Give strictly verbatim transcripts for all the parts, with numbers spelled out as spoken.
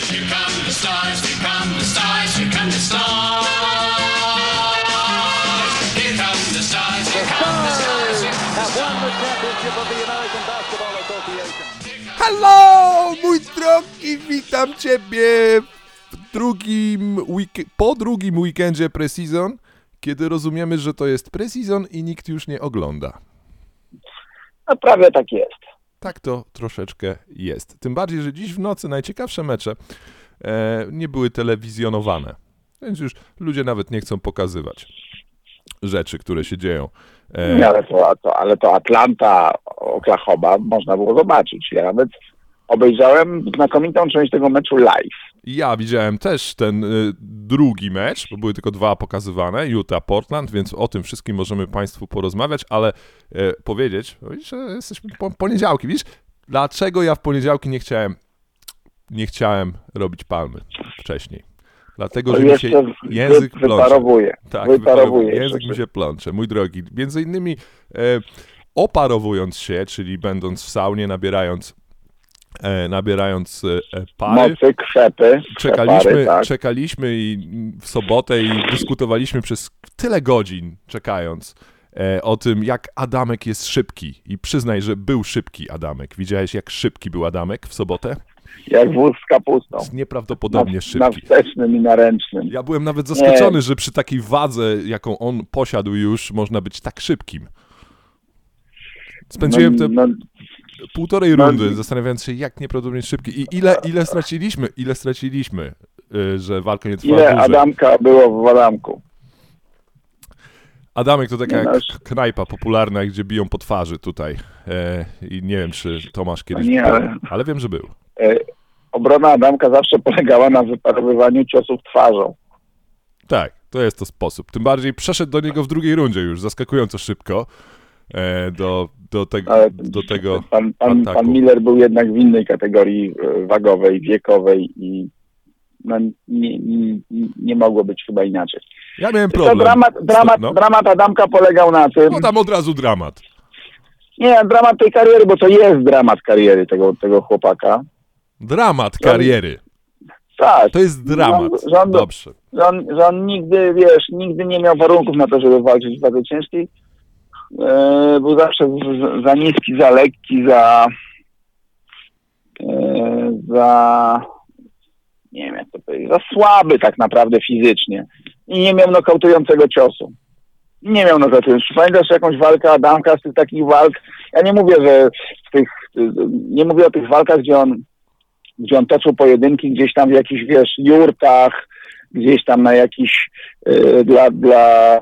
here come the stars, here come the stars, here come the stars. Here come the stars, here come the stars. Have won the championship of the American Basketball Association. Hello, mój drogi, witam ciebie w drugim week- po drugim weekendzie pre-season, kiedy rozumiemy, że to jest pre-season i nikt już nie ogląda. No prawie tak jest. Tak to troszeczkę jest. Tym bardziej, że dziś w nocy najciekawsze mecze e, nie były telewizjonowane. Więc już ludzie nawet nie chcą pokazywać rzeczy, które się dzieją. E, Nie, ale, to, to, ale to Atlanta, Oklahoma można było zobaczyć. Ja nawet obejrzałem znakomitą część tego meczu live. Ja widziałem też ten y, drugi mecz, bo były tylko dwa pokazywane, Utah-Portland, więc o tym wszystkim możemy Państwu porozmawiać, ale y, powiedzieć, że jesteśmy po poniedziałki. Widzisz, dlaczego ja w poniedziałki nie chciałem, nie chciałem robić palmy wcześniej? Dlatego, że mi się język plącze. Wyparowuje. Tak, wyparowuje. Język mi się plącze, mój drogi. Między innymi e, oparowując się, czyli będąc w saunie, nabierając E, nabierając e, pary. Mocy, krzepy. Czekaliśmy, Przepary, tak. czekaliśmy i w sobotę i dyskutowaliśmy przez tyle godzin, czekając e, o tym, jak Adamek jest szybki. I przyznaj, że był szybki Adamek. Widziałeś, jak szybki był Adamek w sobotę? Jak wóz z kapustą. Jest nieprawdopodobnie na, szybki. Na wstecznym i na ręcznym. Ja byłem nawet zaskoczony, Nie. że przy takiej wadze, jaką on posiadł już, można być tak szybkim. Spędziłem te... No, no, Półtorej No, rundy, zastanawiając się, jak nieprawdopodobnie szybki. I ile, ile straciliśmy, ile straciliśmy, yy, że walka nie trwała ile dłużej. Adamka było w Adamku? Adamek to taka Nie, no, jak knajpa popularna, gdzie biją po twarzy tutaj. E, I nie wiem, czy Tomasz kiedyś Nie, był, ale- ale wiem, że był. E, obrona Adamka zawsze polegała na wyparowywaniu ciosów twarzą. Tak, to jest to sposób. Tym bardziej przeszedł do niego w drugiej rundzie już, zaskakująco szybko. E, do, do, te, Ale do tego pan, pan, ataku. pan Miller był jednak w innej kategorii e, wagowej, wiekowej i no, nie, nie, nie mogło być chyba inaczej. Ja miałem Tylko problem. dramat, dramat, No. dramat Adamka polegał na tym, No tam od razu dramat. nie, dramat tej kariery, bo to jest dramat kariery tego, tego chłopaka. Dramat kariery. Tak. To jest dramat. Że on, że on, Dobrze. że on, że on nigdy, wiesz, nigdy nie miał warunków na to, żeby walczyć w wadze ciężkiej. E, był zawsze z, za niski, za lekki, za e, za nie wiem jak to powiedzieć, za słaby tak naprawdę fizycznie i nie miał nokautującego ciosu. Nie miał nokautującego. Pamiętasz jakąś walkę Adamka z tych takich walk? Ja nie mówię, że w tych, nie mówię o tych walkach, gdzie on gdzie on toczył pojedynki gdzieś tam w jakichś, wiesz, jurtach, gdzieś tam na jakichś e, dla, dla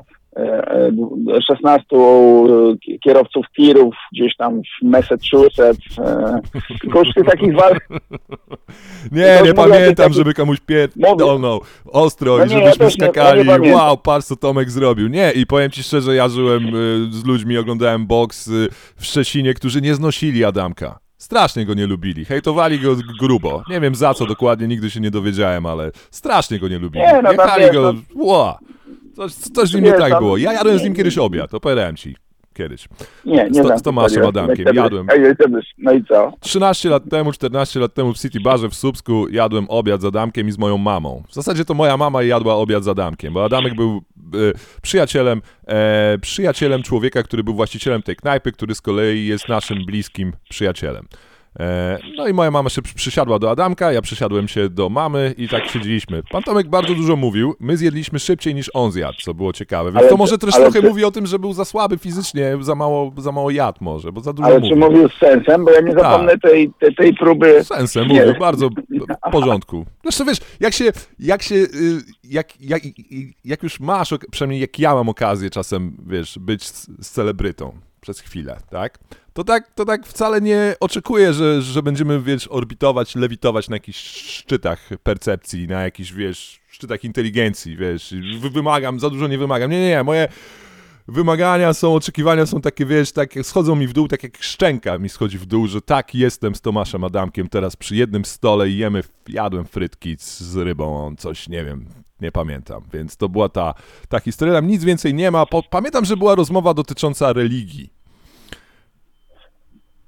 szesnastu kierowców tirów gdzieś tam w Massachusetts. Tylko już tych takich walk... Nie, nie mówię o pamiętam, tych żeby komuś pierdolnął ostro No i nie, ja żebyśmy też nie- ja skakali. nie pamiętam. Wow, patrz co Tomek zrobił. Nie, i powiem ci szczerze, ja żyłem y, z ludźmi, oglądałem boks y, w Szczecinie, którzy nie znosili Adamka. Strasznie go nie lubili. Hejtowali go grubo. Nie wiem za co dokładnie, nigdy się nie dowiedziałem, ale strasznie go nie lubili. Nie, no tam Jechali wiesz, go... no- Ła. Coś, coś z nim Nie, nie tak tam- było. Ja jadłem z nim nie, kiedyś nie. obiad, opowiadałem ci kiedyś. Nie, nie Z to- znam z Tomaszem historii. Adamkiem. Jak Jadłem. jak- jak- No i co? trzynaście lat temu, czternaście lat temu w City Barze w Słupsku jadłem obiad z Adamkiem i z moją mamą. W zasadzie to moja mama jadła obiad z Adamkiem, bo Adamek był e, przyjacielem, e, przyjacielem człowieka, który był właścicielem tej knajpy, który z kolei jest naszym bliskim przyjacielem. E, no i moja mama się przy- przysiadła do Adamka, ja przysiadłem się do mamy i tak siedzieliśmy. Pan Tomek bardzo dużo mówił, my zjedliśmy szybciej niż on zjadł, co było ciekawe, więc Ale to czy- może też ale trochę czy- mówi o tym, że był za słaby fizycznie, za mało, za mało jadł może, bo za dużo Ale mówił. czy mówił z sensem? Bo ja nie Tak. zapomnę tej, tej, tej próby... Sensem Nie. mówił, bardzo w porządku. Zresztą wiesz, jak się, jak się, y, jak, jak, jak już masz, ok- przynajmniej jak ja mam okazję czasem, wiesz, być z, z celebrytą przez chwilę, tak? To tak, to tak wcale nie oczekuję, że, że będziemy, wiesz, orbitować, lewitować na jakichś szczytach percepcji, na jakichś, wiesz, szczytach inteligencji, wiesz, Wy- wymagam, za dużo nie wymagam. Nie, nie, nie, moje wymagania są, oczekiwania są takie, wiesz, tak schodzą mi w dół, tak jak szczęka mi schodzi w dół, że tak, jestem z Tomaszem Adamkiem teraz przy jednym stole i jemy, jadłem frytki z, z rybą, on coś, nie wiem, nie pamiętam, więc to była ta, ta historia, tam nic więcej nie ma. Po, pamiętam, że była rozmowa dotycząca religii.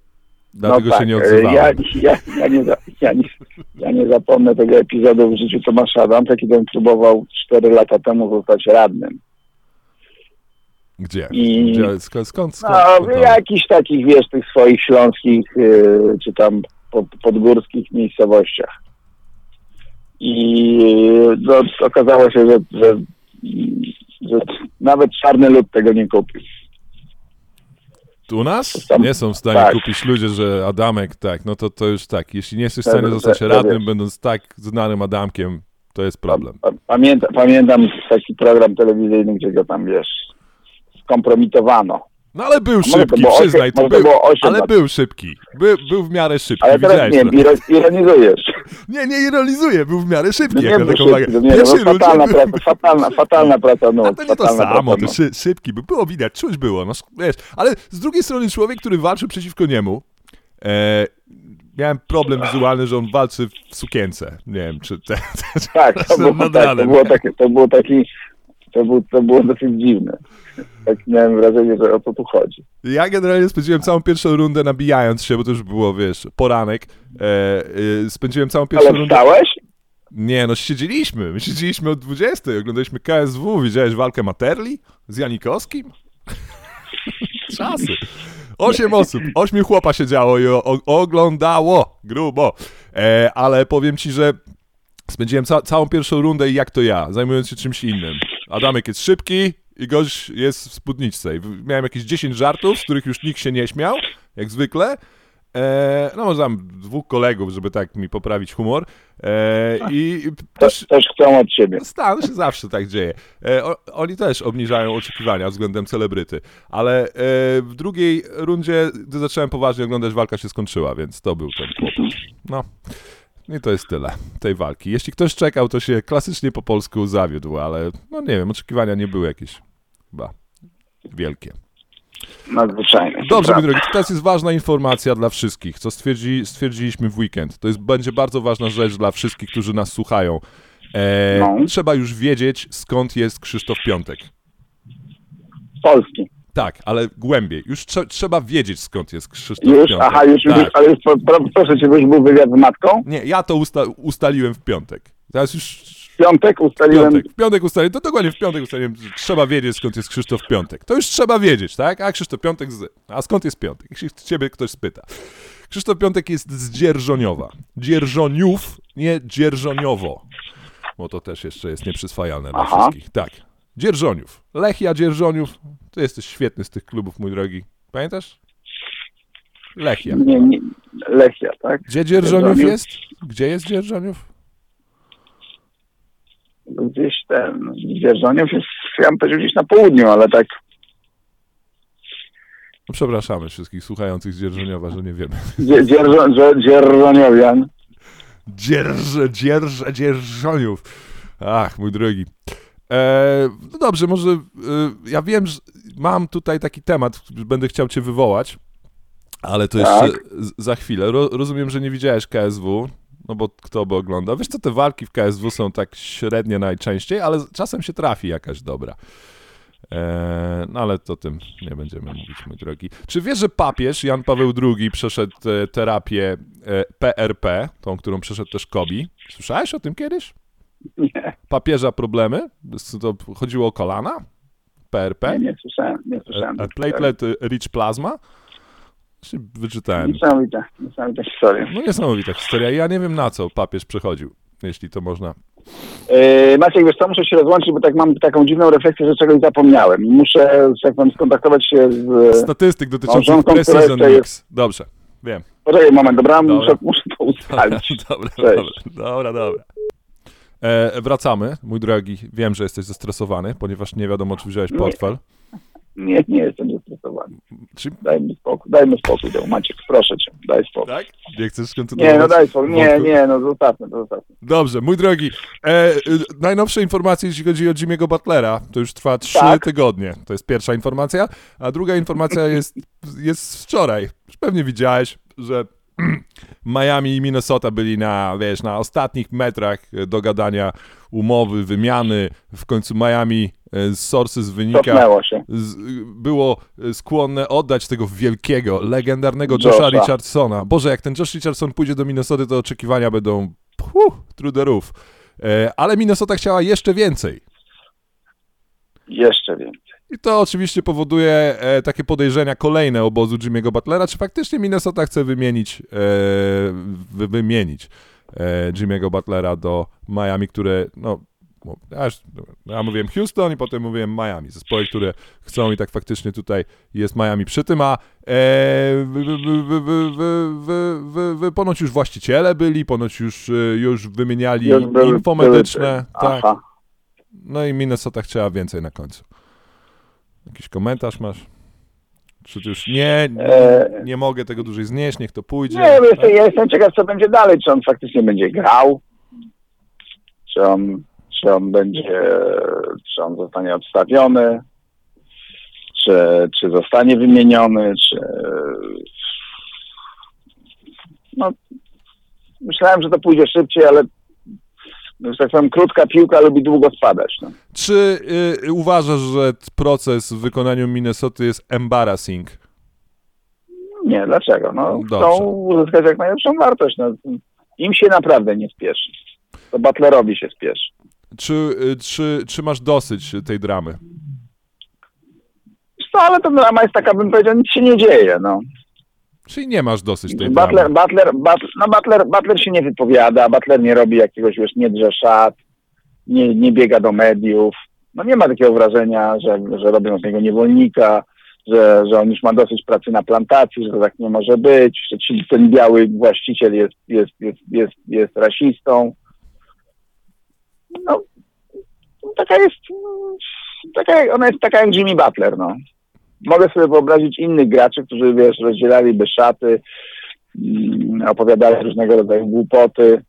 Dlatego no tak, się nie odzywałem. Ja, ja, ja, nie, za- ja, nie, ja nie zapomnę tego epizodu w życiu Tomasza Adamca, kiedy on próbował cztery lata temu zostać radnym. Gdzie? I- Gdzie? Skąd? skąd, skąd, No, skąd w jakichś takich, wiesz, tych swoich śląskich, yy, czy tam pod, podgórskich miejscowościach. I no, okazało się, że, że, że nawet czarny lud tego nie kupił. U nas? Tam- Nie są w stanie tak. kupić ludzie, że Adamek, tak, no to, to już tak. Jeśli nie jesteś w To- stanie to- zostać to radnym, wiesz. będąc tak znanym Adamkiem, to jest problem. Pa- Pamięta, pamiętam taki program telewizyjny, gdzie go tam, wiesz, skompromitowano. No ale był może to szybki, było przyznaj, osiem- to może to był, było osiem ale lat. był szybki. By, był w miarę szybki, Ale teraz widziałeś nie, to. iro- ironizujesz. Nie, nie ironizuję, był w miarę szybki. No nie, jak na był taką szybki, wagę. to nie, no, Pierwszy bo ludzie fatalna, był- praca, fatalna, fatalna praca nóg. A to nie to fatalna samo, praca to nóg. szy, szybki był. Było widać, czuć było, no wiesz. Ale z drugiej strony człowiek, który walczył przeciwko niemu, e, miałem problem wizualny, że on walczy w sukience. Nie wiem, czy te, te, Tak, to było, nad tak, to ranem. było takie, to było taki, to, był, to było dosyć dziwne. Tak miałem wrażenie, że o co tu chodzi. Ja generalnie spędziłem całą pierwszą rundę nabijając się, bo to już było, wiesz, poranek. E, e, spędziłem całą pierwszą Ale rundę... wstałeś? Nie, no siedzieliśmy. My siedzieliśmy od dwudziestej. Oglądaliśmy K S W. Widziałeś walkę Materli z Janikowskim? Czasy. Osiem osób, ośmiu chłopa siedziało i o, o, oglądało. Grubo. E, ale powiem ci, że spędziłem ca- całą pierwszą rundę i jak to ja, zajmując się czymś innym. Adamek jest szybki i gość jest w spódniczce. I w- miałem jakieś dziesięć żartów, z których już nikt się nie śmiał, jak zwykle. E, no może tam dwóch kolegów, żeby tak mi poprawić humor. E, I Też, też też chcą od ciebie. Stan się zawsze tak dzieje. E, o, oni też obniżają oczekiwania względem celebryty, ale e, w drugiej rundzie, gdy zacząłem poważnie oglądać, walka się skończyła, więc to był ten kłopot. No. I to jest tyle tej walki. Jeśli ktoś czekał, to się klasycznie po polsku zawiódł, ale no nie wiem, oczekiwania nie były jakieś chyba wielkie. Nadzwyczajne. Dobrze, mój Prawda. drogi, teraz jest ważna informacja dla wszystkich, co stwierdzi, stwierdziliśmy w weekend. To jest, będzie bardzo ważna rzecz dla wszystkich, którzy nas słuchają. E, No. Trzeba już wiedzieć, skąd jest Krzysztof Piątek. Polski. Tak, ale głębiej. Już trze- trzeba wiedzieć, skąd jest Krzysztof Już, Piątek. aha, już, tak. już ale już, pro, pro, proszę cię, już był wywiad z matką. Nie, ja to usta- ustaliłem w piątek. Teraz już W piątek ustaliłem, piątek. W piątek ustaliłem, to dokładnie w piątek ustaliłem, że trzeba wiedzieć, skąd jest Krzysztof Piątek. To już trzeba wiedzieć, tak? A Krzysztof Piątek z... A skąd jest Piątek? Jeśli ciebie ktoś spyta. Krzysztof Piątek jest z Dzierżoniowa. Dzierżoniów, nie Dzierżoniowo. Bo to też jeszcze jest nieprzyswajalne dla Aha. wszystkich. Tak. Dzierżoniów. Lechia Dzierżoniów. Ty jesteś świetny z tych klubów, mój drogi. Pamiętasz? Lechia. nie, nie, Lechia, tak? Gdzie Dzierżoniów Dzierżoniów. jest? Gdzie jest Dzierżoniów? Gdzieś ten, Dzierżoniów jest, ja bym powiedział, gdzieś na południu, ale tak, No, przepraszamy wszystkich słuchających z Dzierżoniowa, że nie wiemy. dzie- dzierżo, że- dzierżoniowian. Dzierże, dzierże, dzierżoniów. Ach, mój drogi. E, no dobrze, może e, ja wiem, że mam tutaj taki temat, będę chciał cię wywołać, ale to Tak. jeszcze z- za chwilę. Ro, rozumiem, że nie widziałeś K S W, no bo kto by oglądał. Wiesz co, te walki w K S W są tak średnie najczęściej, ale czasem się trafi jakaś dobra. E, no ale to o tym nie będziemy mówić, mój drogi. Czy wiesz, że papież Jan Paweł drugi przeszedł e, terapię e, P R P, tą, którą przeszedł też Kobi? Słyszałeś o tym kiedyś? Nie, Papieża problemy? To chodziło o kolana? P R P? nie, nie słyszałem, nie słyszałem. A platelet rich plasma? Się wyczytałem. Niesamowita, niesamowita historia. No niesamowita historia. Ja nie wiem, na co papież przechodził, jeśli to można. Yy, Maciek, wiesz co, muszę się rozłączyć, bo tak mam taką dziwną refleksję, że czegoś zapomniałem. Muszę, tak powiem, skontaktować się z... Statystyk dotyczących małżonką, która Precision jeszcze Mix. Dobrze, wiem. Poczekaj moment, dobra? Dobra. Muszę, muszę to ustalić. Dobra, Cześć. dobra, dobra, dobra. E, wracamy, mój drogi. Wiem, że jesteś zestresowany, ponieważ nie wiadomo, czy wziąłeś portfel. Nie, nie jestem zestresowany. Czy, Daj mi spokój, dajmy spokój, daj, Maciek, proszę cię, daj spokój. tak? Nie chcesz kontynuować? Nie, no daj spokój, nie, wątku? nie, no zostawmy, to zostawmy. Dobrze, mój drogi. E, y, najnowsze informacje, jeśli chodzi o Jimmy'ego Butlera, to już trwa trzy Tak. tygodnie. To jest pierwsza informacja. A druga informacja jest, jest z wczoraj. Już pewnie widziałeś, że Miami i Minnesota byli na, wiesz, na ostatnich metrach dogadania umowy, wymiany. W końcu Miami z sources wynika, Cofnęło się. z, było skłonne oddać tego wielkiego, legendarnego Josha Josha. Richardsona. Boże, jak ten Josh Richardson pójdzie do Minnesoty, to oczekiwania będą puh, through the roof. E, ale Minnesota chciała jeszcze więcej. Jeszcze więcej. I to oczywiście powoduje e, takie podejrzenia kolejne obozu Jimmy'ego Butlera, czy faktycznie Minnesota chce wymienić, e, wy, wymienić e, Jimmy'ego Butlera do Miami, które, no, ja, już, ja mówiłem Houston i potem mówiłem Miami, zespoły, które chcą i tak faktycznie tutaj jest Miami przy tym, a e, wy, wy, wy, wy, wy, wy, wy, wy, ponoć już właściciele byli, ponoć już, już wymieniali Już były- info były- medyczne, tak. Aha. No i Minnesota chciała więcej na końcu. Jakiś komentarz masz? Czy ty już nie, nie, Eee. nie mogę tego dłużej znieść, niech to pójdzie? Nie, bo jestem, ja jestem ciekaw, co będzie dalej. Czy on faktycznie będzie grał? Czy on, czy on będzie, czy on zostanie odstawiony? Czy, czy zostanie wymieniony? Czy... No, myślałem, że to pójdzie szybciej, ale że tak powiem, krótka piłka lubi długo spadać. No. Czy y, uważasz, że t- proces w wykonaniu Minnesoty jest embarrassing? Nie, dlaczego? No, Dobrze. chcą uzyskać jak najlepszą wartość. No, im się naprawdę nie spieszy. To Butlerowi się spieszy. Czy, y, czy, czy masz dosyć tej dramy? Wiesz co, ale to drama jest taka, bym powiedział, nic się nie dzieje. No. Czyli nie masz dosyć tej Butler, dramy? Butler, Butler, no Butler, Butler się nie wypowiada, Butler nie robi jakiegoś, wiesz, nie drze szat, nie, nie biega do mediów. No nie ma takiego wrażenia, że, że robią z niego niewolnika, że, że on już ma dosyć pracy na plantacji, że to tak nie może być, że ci, ten biały właściciel jest, jest, jest, jest, jest rasistą. No, taka jest, taka, ona jest taka jak Jimmy Butler, no. Mogę sobie wyobrazić innych graczy, którzy, wiesz, rozdzielaliby szaty, mm, opowiadali różnego rodzaju głupoty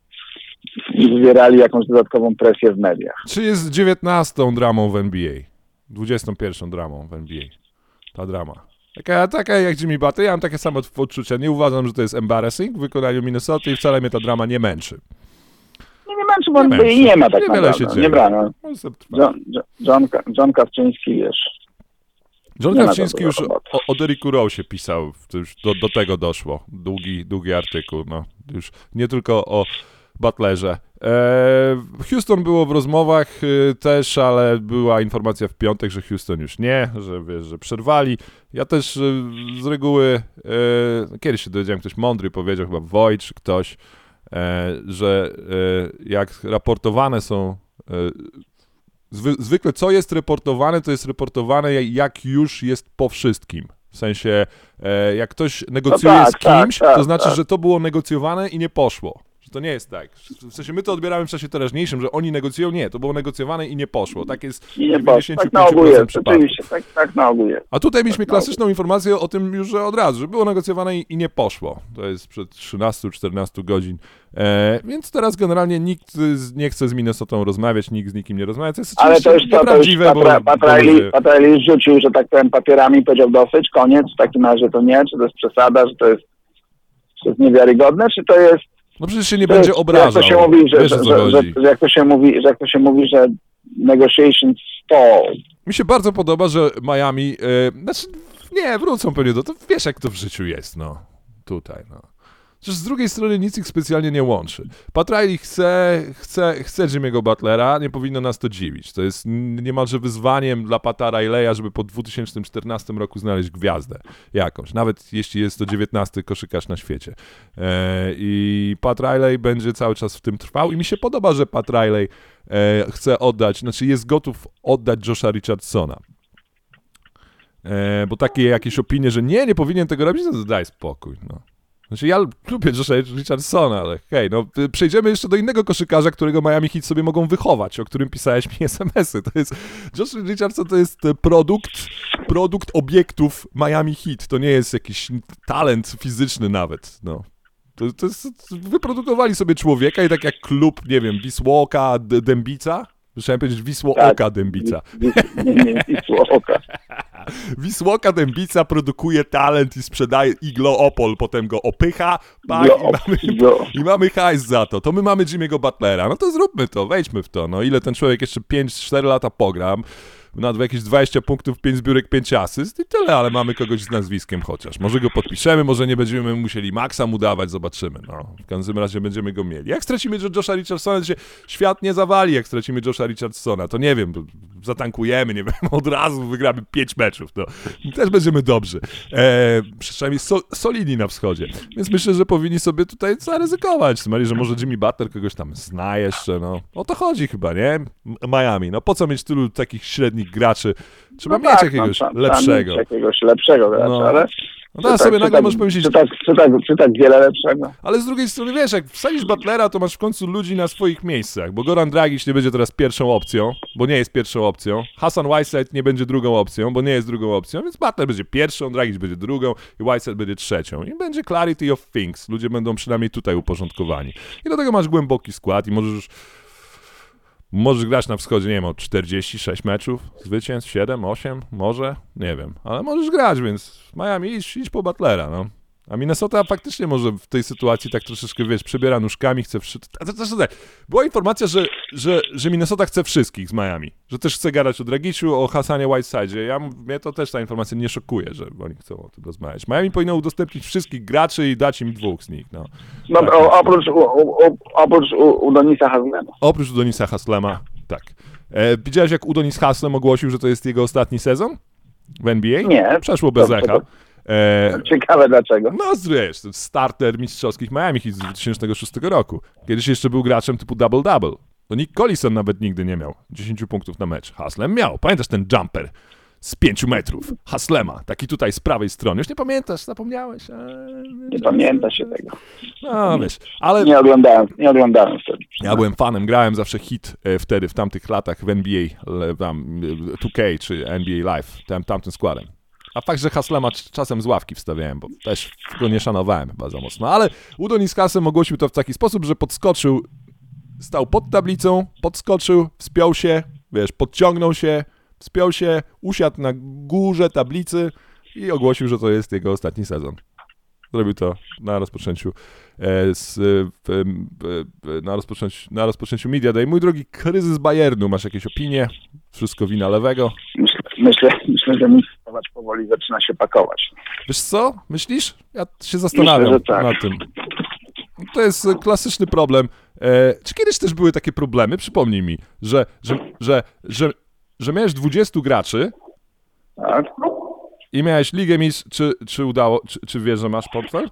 i wywierali jakąś dodatkową presję w mediach. Czy jest dziewiętnastą dramą w N B A? dwudziestą pierwszą dramą w N B A. Ta drama. Taka, taka jak Jimmy Butler. Ja mam takie same odczucia. Nie uważam, że to jest embarrassing w wykonaniu Minnesota i wcale mnie ta drama nie męczy. No nie męczy, bo Nie nie, męczy. nie ma tak Niewiele naprawdę. się dzieje. Nie brano. Może sobie trwać. John, John, John, John Kawczyński, wiesz, John Nie ma Krawczyński dobrego już o, roboty. o Derricku Rose'ie pisał, to już do, do tego doszło. Długi, długi artykuł, no. Już nie tylko o Butlerze. E, Houston było w rozmowach e, też, ale była informacja w piątek, że Houston już nie, że wiesz, że przerwali. Ja też e, z reguły, e, kiedyś się dowiedziałem, ktoś mądry powiedział, chyba Wojt czy ktoś, e, że e, jak raportowane są e, Zwy, zwykle co jest reportowane, to jest reportowane jak już jest po wszystkim. W sensie, e, jak ktoś negocjuje tak, z kimś, tak, tak, to znaczy, tak. że to było negocjowane i nie poszło. Że to nie jest tak. W sensie my to odbieramy w czasie teraźniejszym, że oni negocjują. Nie, to było negocjowane i nie poszło. Tak jest i nie w było. dziewięćdziesięciu Tak na pięciu ogół procent jest, przypadków. oczywiście, tak, tak na ogół jest. A tutaj mieliśmy Tak na ogół. klasyczną informację o tym już że od razu, że było negocjowane i, i nie poszło. To jest przed trzynastu czternastu godzin. E, więc teraz generalnie nikt z, nie chce z Minnesotą rozmawiać, nikt z nikim nie rozmawia. To jest Ale to już oczywiście co, to już nieprawdziwe, bo- Patra, bo Patrajli, ludzie- Patrajli już rzucił, że tak powiem, papierami i powiedział dosyć, koniec, w takim razie to nie, czy to jest przesada, że to jest, czy to jest niewiarygodne, czy to jest No przecież się nie To będzie jest- obrażał. Jak to się mówi, że, Wiesz, że, o co że, że, chodzi. że jak to się mówi, że jak to się mówi, że negotiations stall. Mi się bardzo podoba, że Miami, e, znaczy nie, wrócą pewnie do to, wiesz jak to w życiu jest, no, tutaj, no. Przecież z drugiej strony nic ich specjalnie nie łączy. Pat Riley chce, chce, chce Jimmy'ego Butlera, nie powinno nas to dziwić. To jest niemalże wyzwaniem dla Pata Riley'a, żeby po dwa tysiące czternastym roku znaleźć gwiazdę jakąś, nawet jeśli jest to dziewiętnasty koszykarz na świecie. E, I Pat Riley będzie cały czas w tym trwał i mi się podoba, że Pat Riley e, chce oddać, znaczy jest gotów oddać Josha Richardsona. E, bo takie jakieś opinie, że nie, nie powinien tego robić, no to daj spokój, no. Znaczy ja lubię Josha Richardsona, ale hej, no przejdziemy jeszcze do innego koszykarza, którego Miami Heat sobie mogą wychować, o którym pisałeś mi es em esy. To jest, Josh Richardson to jest produkt, produkt obiektów Miami Heat. To nie jest jakiś talent fizyczny nawet, no. To, to jest, wyprodukowali sobie człowieka i tak jak klub, nie wiem, Wisłoka, D- Dębica, Musiałem powiedzieć Wisło Tak. Oka Dębica. Nie, nie, Wisło Oka. Wisłoka Dębica produkuje talent i sprzedaje Iglo Opol, potem go opycha, pak, Iglo, i, mamy, Iglo. i mamy hajs za to. To my mamy Jimmy'ego Butlera. No to zróbmy to, wejdźmy w to. No ile ten człowiek jeszcze pięć cztery lata pogram, na jakieś dwadzieścia punktów, pięć zbiórek, pięć asyst i tyle, ale mamy kogoś z nazwiskiem chociaż. Może go podpiszemy, może nie będziemy musieli Maxa mu dawać, zobaczymy. No, w każdym razie będziemy go mieli. Jak stracimy Josha Richardsona, to się świat nie zawali, jak stracimy Josha Richardsona, to nie wiem, zatankujemy, nie wiem, od razu wygramy pięć meczów, to też będziemy dobrzy. Eee, przynajmniej so, solidni na wschodzie. Więc myślę, że powinni sobie tutaj zaryzykować. Zmali, że może Jimmy Butler kogoś tam zna jeszcze, no. O to chodzi chyba, nie? Miami, no po co mieć tylu takich średnich graczy? Trzeba No mieć tak, jakiegoś no, tam, lepszego. Tam jakiegoś lepszego gracza, No. ale... No teraz czy sobie tak, nagle czy możesz tak, powiedzieć, Czy tak, czy, tak, czy tak wiele lepszego? ale z drugiej strony wiesz, jak wsadzisz Butlera, to masz w końcu ludzi na swoich miejscach, bo Goran Dragic nie będzie teraz pierwszą opcją, bo nie jest pierwszą opcją, Hassan Whiteside nie będzie drugą opcją, bo nie jest drugą opcją, więc Butler będzie pierwszą, Dragic będzie drugą i Whiteside będzie trzecią i będzie clarity of things, ludzie będą przynajmniej tutaj uporządkowani. I do tego masz głęboki skład i możesz Możesz grać na wschodzie, nie wiem, o czterdzieści sześć meczów, zwycięstw, siedem, osiem, może, nie wiem, ale możesz grać, więc Miami idź, idź po Butlera, no. A Minnesota faktycznie może w tej sytuacji tak troszeczkę, wiesz, przebiera nóżkami, chce wszystkich. Była informacja, że, że, że Minnesota chce wszystkich z Miami, że też chce gadać o Dragiciu, o Hassanie Whiteside'zie. Ja, mnie to też ta informacja nie szokuje, że oni chcą o tym rozmawiać. Miami powinno udostępnić wszystkich graczy i dać im dwóch z nich, no. Dobra, tak, o, oprócz, u, u, oprócz u, Udonisa Haslema. Oprócz Udonisa Haslema, tak. E, widziałeś, jak Udonis Haslem ogłosił, że to jest jego ostatni sezon w N B A? Nie. Przeszło bez To- to- echa. E, Ciekawe dlaczego. no, wiesz, starter mistrzowskich Miami Heat z dwa tysiące szóstego roku. Kiedyś jeszcze był graczem typu double-double. To Nick Collison nawet nigdy nie miał dziesięć punktów na mecz. Haslem miał. Pamiętasz ten jumper z pięciu metrów? Haslema. Taki tutaj z prawej strony. Już nie pamiętasz, zapomniałeś. Eee, Nie pamięta się tego. No, wiesz, ale Nie oglądałem, nie oglądałem wtedy. ja byłem fanem, grałem zawsze hit e, wtedy, w tamtych latach w N B A, le, tam e, two K czy N B A Live, tam, tamtym składem. A fakt, że Haslema c- czasem z ławki wstawiałem, bo też go nie szanowałem chyba za mocno. Ale Udonis Haslem ogłosił to w taki sposób, że podskoczył, stał pod tablicą, podskoczył, wspiął się, wiesz, podciągnął się, wspiął się, usiadł na górze tablicy i ogłosił, że to jest jego ostatni sezon. Zrobił to na rozpoczęciu e, z, e, e, na, rozpoczęciu, na rozpoczęciu Media Day. Mój drogi, kryzys Bayernu, masz jakieś opinie? Wszystko wina lewego? Myślę, myślę, myślę że Mistrzować powoli zaczyna się pakować. Wiesz co? Myślisz? Ja się zastanawiam Myślę, że tak. nad tym. To jest e, klasyczny problem. E, czy kiedyś też były takie problemy? Przypomnij mi, że, że, że, że, że miałeś dwudziestu graczy Tak? i miałeś ligę mistrz, czy, czy udało, czy, czy wiesz, że masz portfel?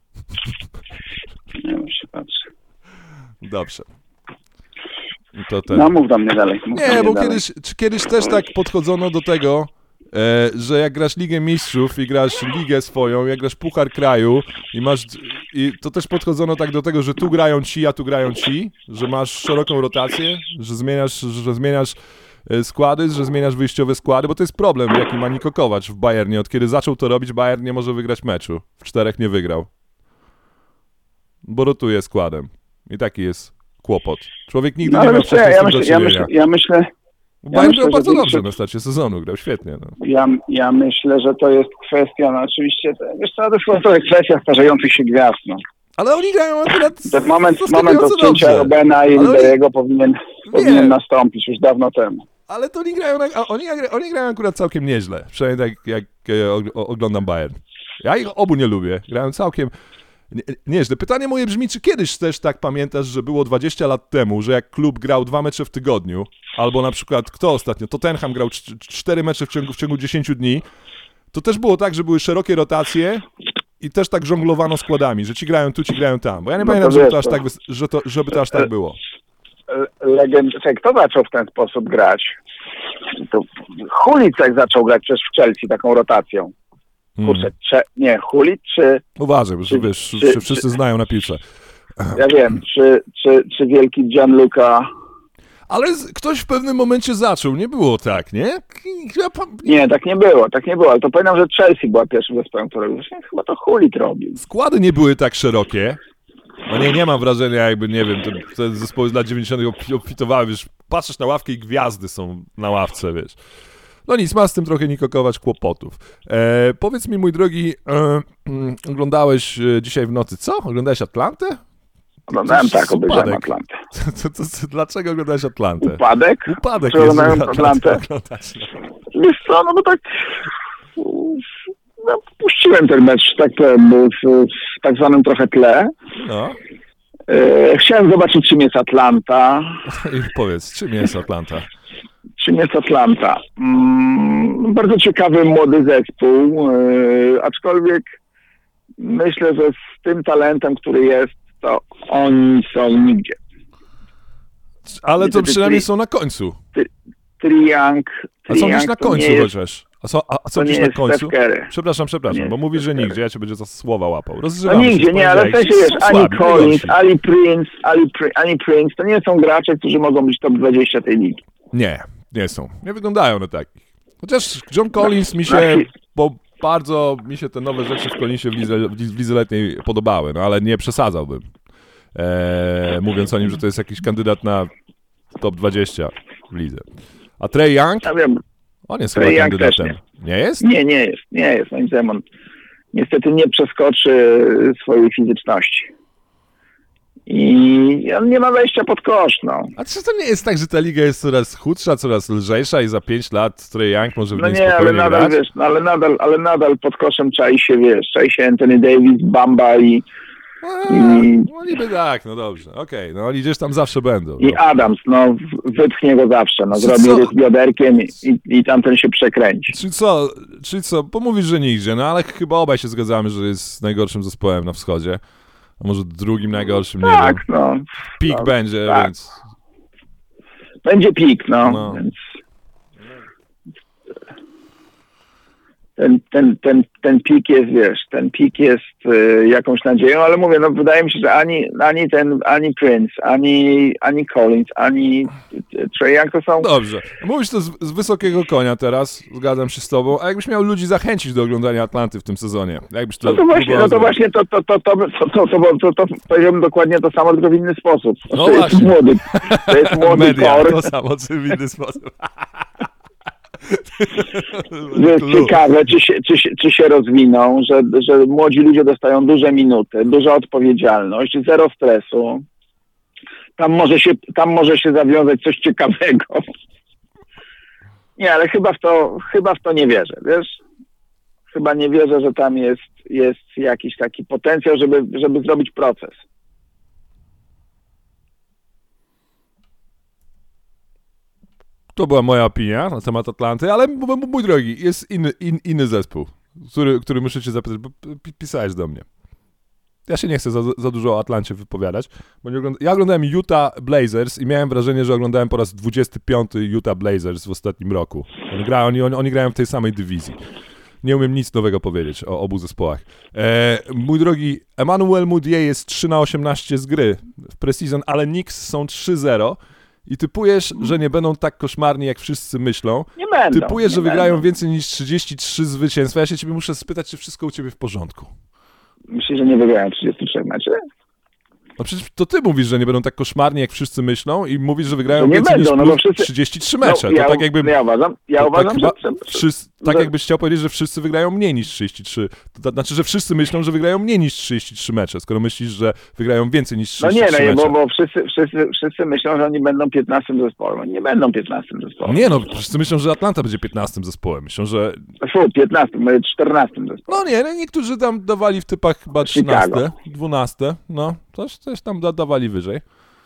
Nie wiem, się patrzy. Dobrze. To ten. No mów do mnie dalej. Mów do Nie, mnie bo dalej. kiedyś, czy kiedyś też tak podchodzono do tego, e, że jak grasz Ligę Mistrzów i grasz ligę swoją, jak grasz Puchar Kraju i masz, i to też podchodzono tak do tego, że tu grają ci, a tu grają ci, że masz szeroką rotację, że zmieniasz, że zmieniasz e, składy, że zmieniasz wyjściowe składy, bo to jest problem, jaki ma Niko Kovac w Bayernie. Od kiedy zaczął to robić, Bayern nie może wygrać meczu. W czterech nie wygrał. Bo rotuje składem. I taki jest kłopot. Człowiek nigdy No, nie ale miał wiesz co, wcześniej ja, z tym myślę, do ja, czynienia. myślę, ja myślę, Bayern myślę, grał bardzo że dobrze większość- na starcie sezonu, grał świetnie. No. ja, ja myślę, że to jest kwestia, no oczywiście, to, wiesz co, to jest to jest kwestia starzejących się gwiazd, no. Ale oni grają akurat Ten moment, moment zaskakująco odcięcia dobrze. Robena i Ale oni- jego powinien, powinien nastąpić już dawno temu. Ale to oni grają, na, a oni, oni grają akurat całkiem nieźle. Przynajmniej tak jak e, og- oglądam Bayern. Ja ich obu nie lubię. Grają całkiem nie, nieźle. Pytanie moje brzmi, czy kiedyś też tak pamiętasz, że było dwadzieścia lat temu, że jak klub grał dwa mecze w tygodniu, albo na przykład kto ostatnio? Tottenham grał cz- cztery mecze w ciągu, w ciągu dziesięciu dni. To też było tak, że były szerokie rotacje i też tak żonglowano składami, że ci grają tu, ci grają tam. Bo ja nie No to pamiętam, żeby wiesz, to aż to- tak, wys- że to, żeby to aż tak było. Legend, czekaj, kto zaczął w ten sposób grać? To Hulicek zaczął grać przecież w Chelsea taką rotacją. Kurczę, cze, nie, Hulic czy, Uważaj, że Czy- wiesz, czy- czy wszyscy znają na piłce. ja wiem, czy, czy, czy wielki Gianluca... Ale z, ktoś w pewnym momencie zaczął, nie było tak, nie? Ja pa- Nie, tak nie było, tak nie było, ale to pamiętam, że Chelsea była pierwszym zespołem, który robił. Chyba to Hulic robił. Składy nie były tak szerokie. No nie, nie mam wrażenia, jakby, nie wiem, te, te zespoły z lat dziewięćdziesiątych obfitowały, wiesz, patrzysz na ławkę i gwiazdy są na ławce, wiesz. No nic, ma z tym trochę Niko Kovac kłopotów. E, powiedz mi, mój drogi, e, mm, oglądałeś e, dzisiaj w nocy co? Oglądałeś Atlantę? Oglądałem tak, obejrzałem Upadek. Atlantę. Co, co, co, dlaczego oglądałeś Atlantę? Upadek? Upadek Czy jest, oglądałem żeby Atlantę? oglądać. Wiesz co, no bo tak no, puściłem ten mecz, tak powiem, w, w tak zwanym trochę tle. No. E, chciałem zobaczyć, czym jest Atlanta. I powiedz, czym jest Atlanta? Czym jest Atlanta? Mm, bardzo ciekawy, młody zespół, e, aczkolwiek myślę, że z tym talentem, który jest, to oni są nigdzie. Ale to Ty- ty- przynajmniej ty- są na końcu. Triang, A są gdzieś na to nie końcu jest, chociaż. A są, a, a są to nie gdzieś na jest końcu? Steph Curry. Przepraszam, przepraszam, Nie bo jest mówisz, że Steph Curry. nigdzie, ja cię będzie za słowa łapał. No Rozgrzewamy się nigdzie, w nie, ale w poniedziałek. sensie wiesz, Są ani słabi, Collins, najgorsi. ani Prince, ani, Pri- ani Prince, to nie są gracze, którzy mogą być top dwadzieścia tej ligi. Nie, nie są. Nie wyglądają na takich. Chociaż John Collins mi się, znaczy- bo bardzo mi się te nowe rzeczy w Collinsie w lidze, w lidze letniej podobały, no ale nie przesadzałbym. Eee, mówiąc o nim, że to jest jakiś kandydat na top dwadzieścia w lidze. A Trae Young? Ja wiem, On jest Trae chyba Young też kandydatem. Nie jest? nie, nie jest, nie jest, moim zdaniem on niestety nie przeskoczy swojej fizyczności. I on nie ma wejścia pod kosz, no. A czy to nie jest tak, że ta liga jest coraz chudsza, coraz lżejsza i za pięć lat Trae Young może w No niej nie, ale spokojnie nadal, grać? wiesz, no, ale nadal, ale nadal pod koszem czai się, wiesz, czai się Anthony Davis, Bamba i, A, i, no niby tak, no dobrze, okej, no oni gdzieś tam zawsze będą. i No. Adams, no w- wypchnie go zawsze, no Czy zrobi co? ruch bioderkiem i, i, i tamten się przekręci. Czyli co, czyli co, bo mówisz, że nigdzie, no ale chyba obaj się zgadzamy, że jest najgorszym zespołem na wschodzie. A może drugim najgorszym, nie Tak, wiem. no. Pik no, będzie, tak. więc... Będzie pik, no, No. więc ten, ten, ten, ten pik jest, wiesz, ten pik jest y, jakąś nadzieją, ale mówię, no wydaje mi się, że ani, ani ten, ani Prince, ani, ani Collins, ani y, Trae Young to są... Dobrze. Mówisz to z, z wysokiego konia teraz, zgadzam się z tobą, a jakbyś miał ludzi zachęcić do oglądania Atlanty w tym sezonie? Jakbyś to No to właśnie, no to próbował właśnie to, to, to, to, to, to, to, to, to powiedziałbym dokładnie to samo, tylko w inny sposób. No to jest właśnie. młody, to jest zrobić? młody Media, tor, to samo, czy w inny sposób. że jest ciekawe, czy się, czy, się, czy się rozwiną, że, że młodzi ludzie dostają duże minuty, duża odpowiedzialność, zero stresu. Tam może się, tam może się zawiązać coś ciekawego. Nie, ale chyba w to, chyba w to nie wierzę, wiesz? Chyba nie wierzę, że tam jest, jest jakiś taki potencjał, żeby, żeby zrobić proces. To była moja opinia na temat Atlanty, ale m- m- mój drogi, jest inny, in, inny zespół, który, który muszę cię zapytać, bo p- pisałeś do mnie. Ja się nie chcę za, za dużo o Atlancie wypowiadać, bo nie ogląda... ja oglądałem Utah Blazers i miałem wrażenie, że oglądałem po raz dwudziesty piąty Utah Blazers w ostatnim roku. Oni, gra, oni, oni, oni grają w tej samej dywizji. Nie umiem nic nowego powiedzieć o obu zespołach. E, mój drogi, Emmanuel Mudiay jest trzy na osiemnaście z gry w preseason, ale Knicks są trzy zero i typujesz, że nie będą tak koszmarni, jak wszyscy myślą. Nie będą. Typujesz, że nie wygrają będą. więcej niż trzydzieści trzy zwycięstwa. Ja się ciebie muszę spytać, czy wszystko u ciebie w porządku. Myślisz, że nie wygrają trzydzieści trzy meczy? No przecież to ty mówisz, że nie będą tak koszmarni, jak wszyscy myślą i mówisz, że wygrają No nie więcej będą, niż no plus bo wszyscy- trzydzieści trzy mecze. ja, to tak jakby... ja uważam, ja to uważam tak, że, chyba że, wszyscy, tak że- jakbyś chciał powiedzieć, że wszyscy wygrają mniej niż trzydzieści trzy. To znaczy, że wszyscy myślą, że wygrają mniej niż trzydzieści trzy mecze, skoro myślisz, że wygrają więcej niż No trzydzieści nie, trzy no nie, mecze. bo, bo wszyscy, wszyscy, wszyscy myślą, że oni będą piętnastym zespołem. Oni nie będą piętnastym zespołem. Nie no, wszyscy myślą, że Atlanta będzie piętnastym zespołem. Myślą, że... Fu, piętnastym, może czternastym zespołem. No nie, no niektórzy tam dawali w typach chyba trzynaste, dwunaste, no, coś, coś tam da, dawali wyżej.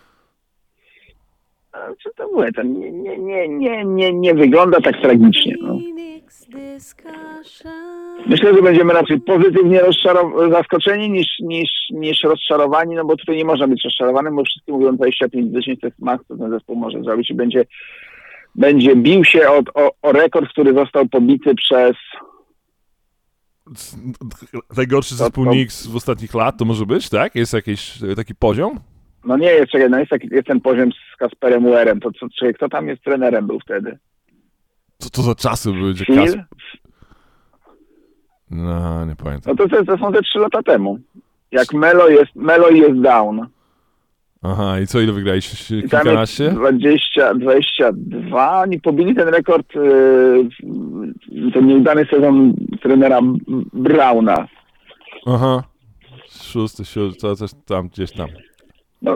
A co to mówię, to nie, nie, nie, nie, nie, nie wygląda tak tragicznie. No. Myślę, że będziemy raczej pozytywnie rozczaro- zaskoczeni niż, niż, niż rozczarowani, no bo tutaj nie można być rozczarowanym, bo wszyscy mówią dwadzieścia pięć zwycięstw, to jest maks, co ten zespół może zrobić i będzie, będzie bił się od, o, o rekord, który został pobity przez... Najgorszy zespół to- Knicks w ostatnich lat to może być, tak? Jest jakiś e, taki poziom? No nie jest, czekaj, no jest, taki, jest ten poziom z Kasperem Uerem, to co, czekaj, kto tam jest trenerem był wtedy? Co to za czasy były? Gdzie Phil? Kas... No, nie pamiętam. No to, to, to są te trzy lata temu. Jak Melo jest, Melo jest down. Aha, i co, ile wygraliście? I tam jest Kilkanaście? dwadzieścia, dwadzieścia dwa, oni pobili ten rekord, yy, ten nieudany sezon trenera Brauna. Aha. Szósty, siódmy, to coś tam, gdzieś tam. No,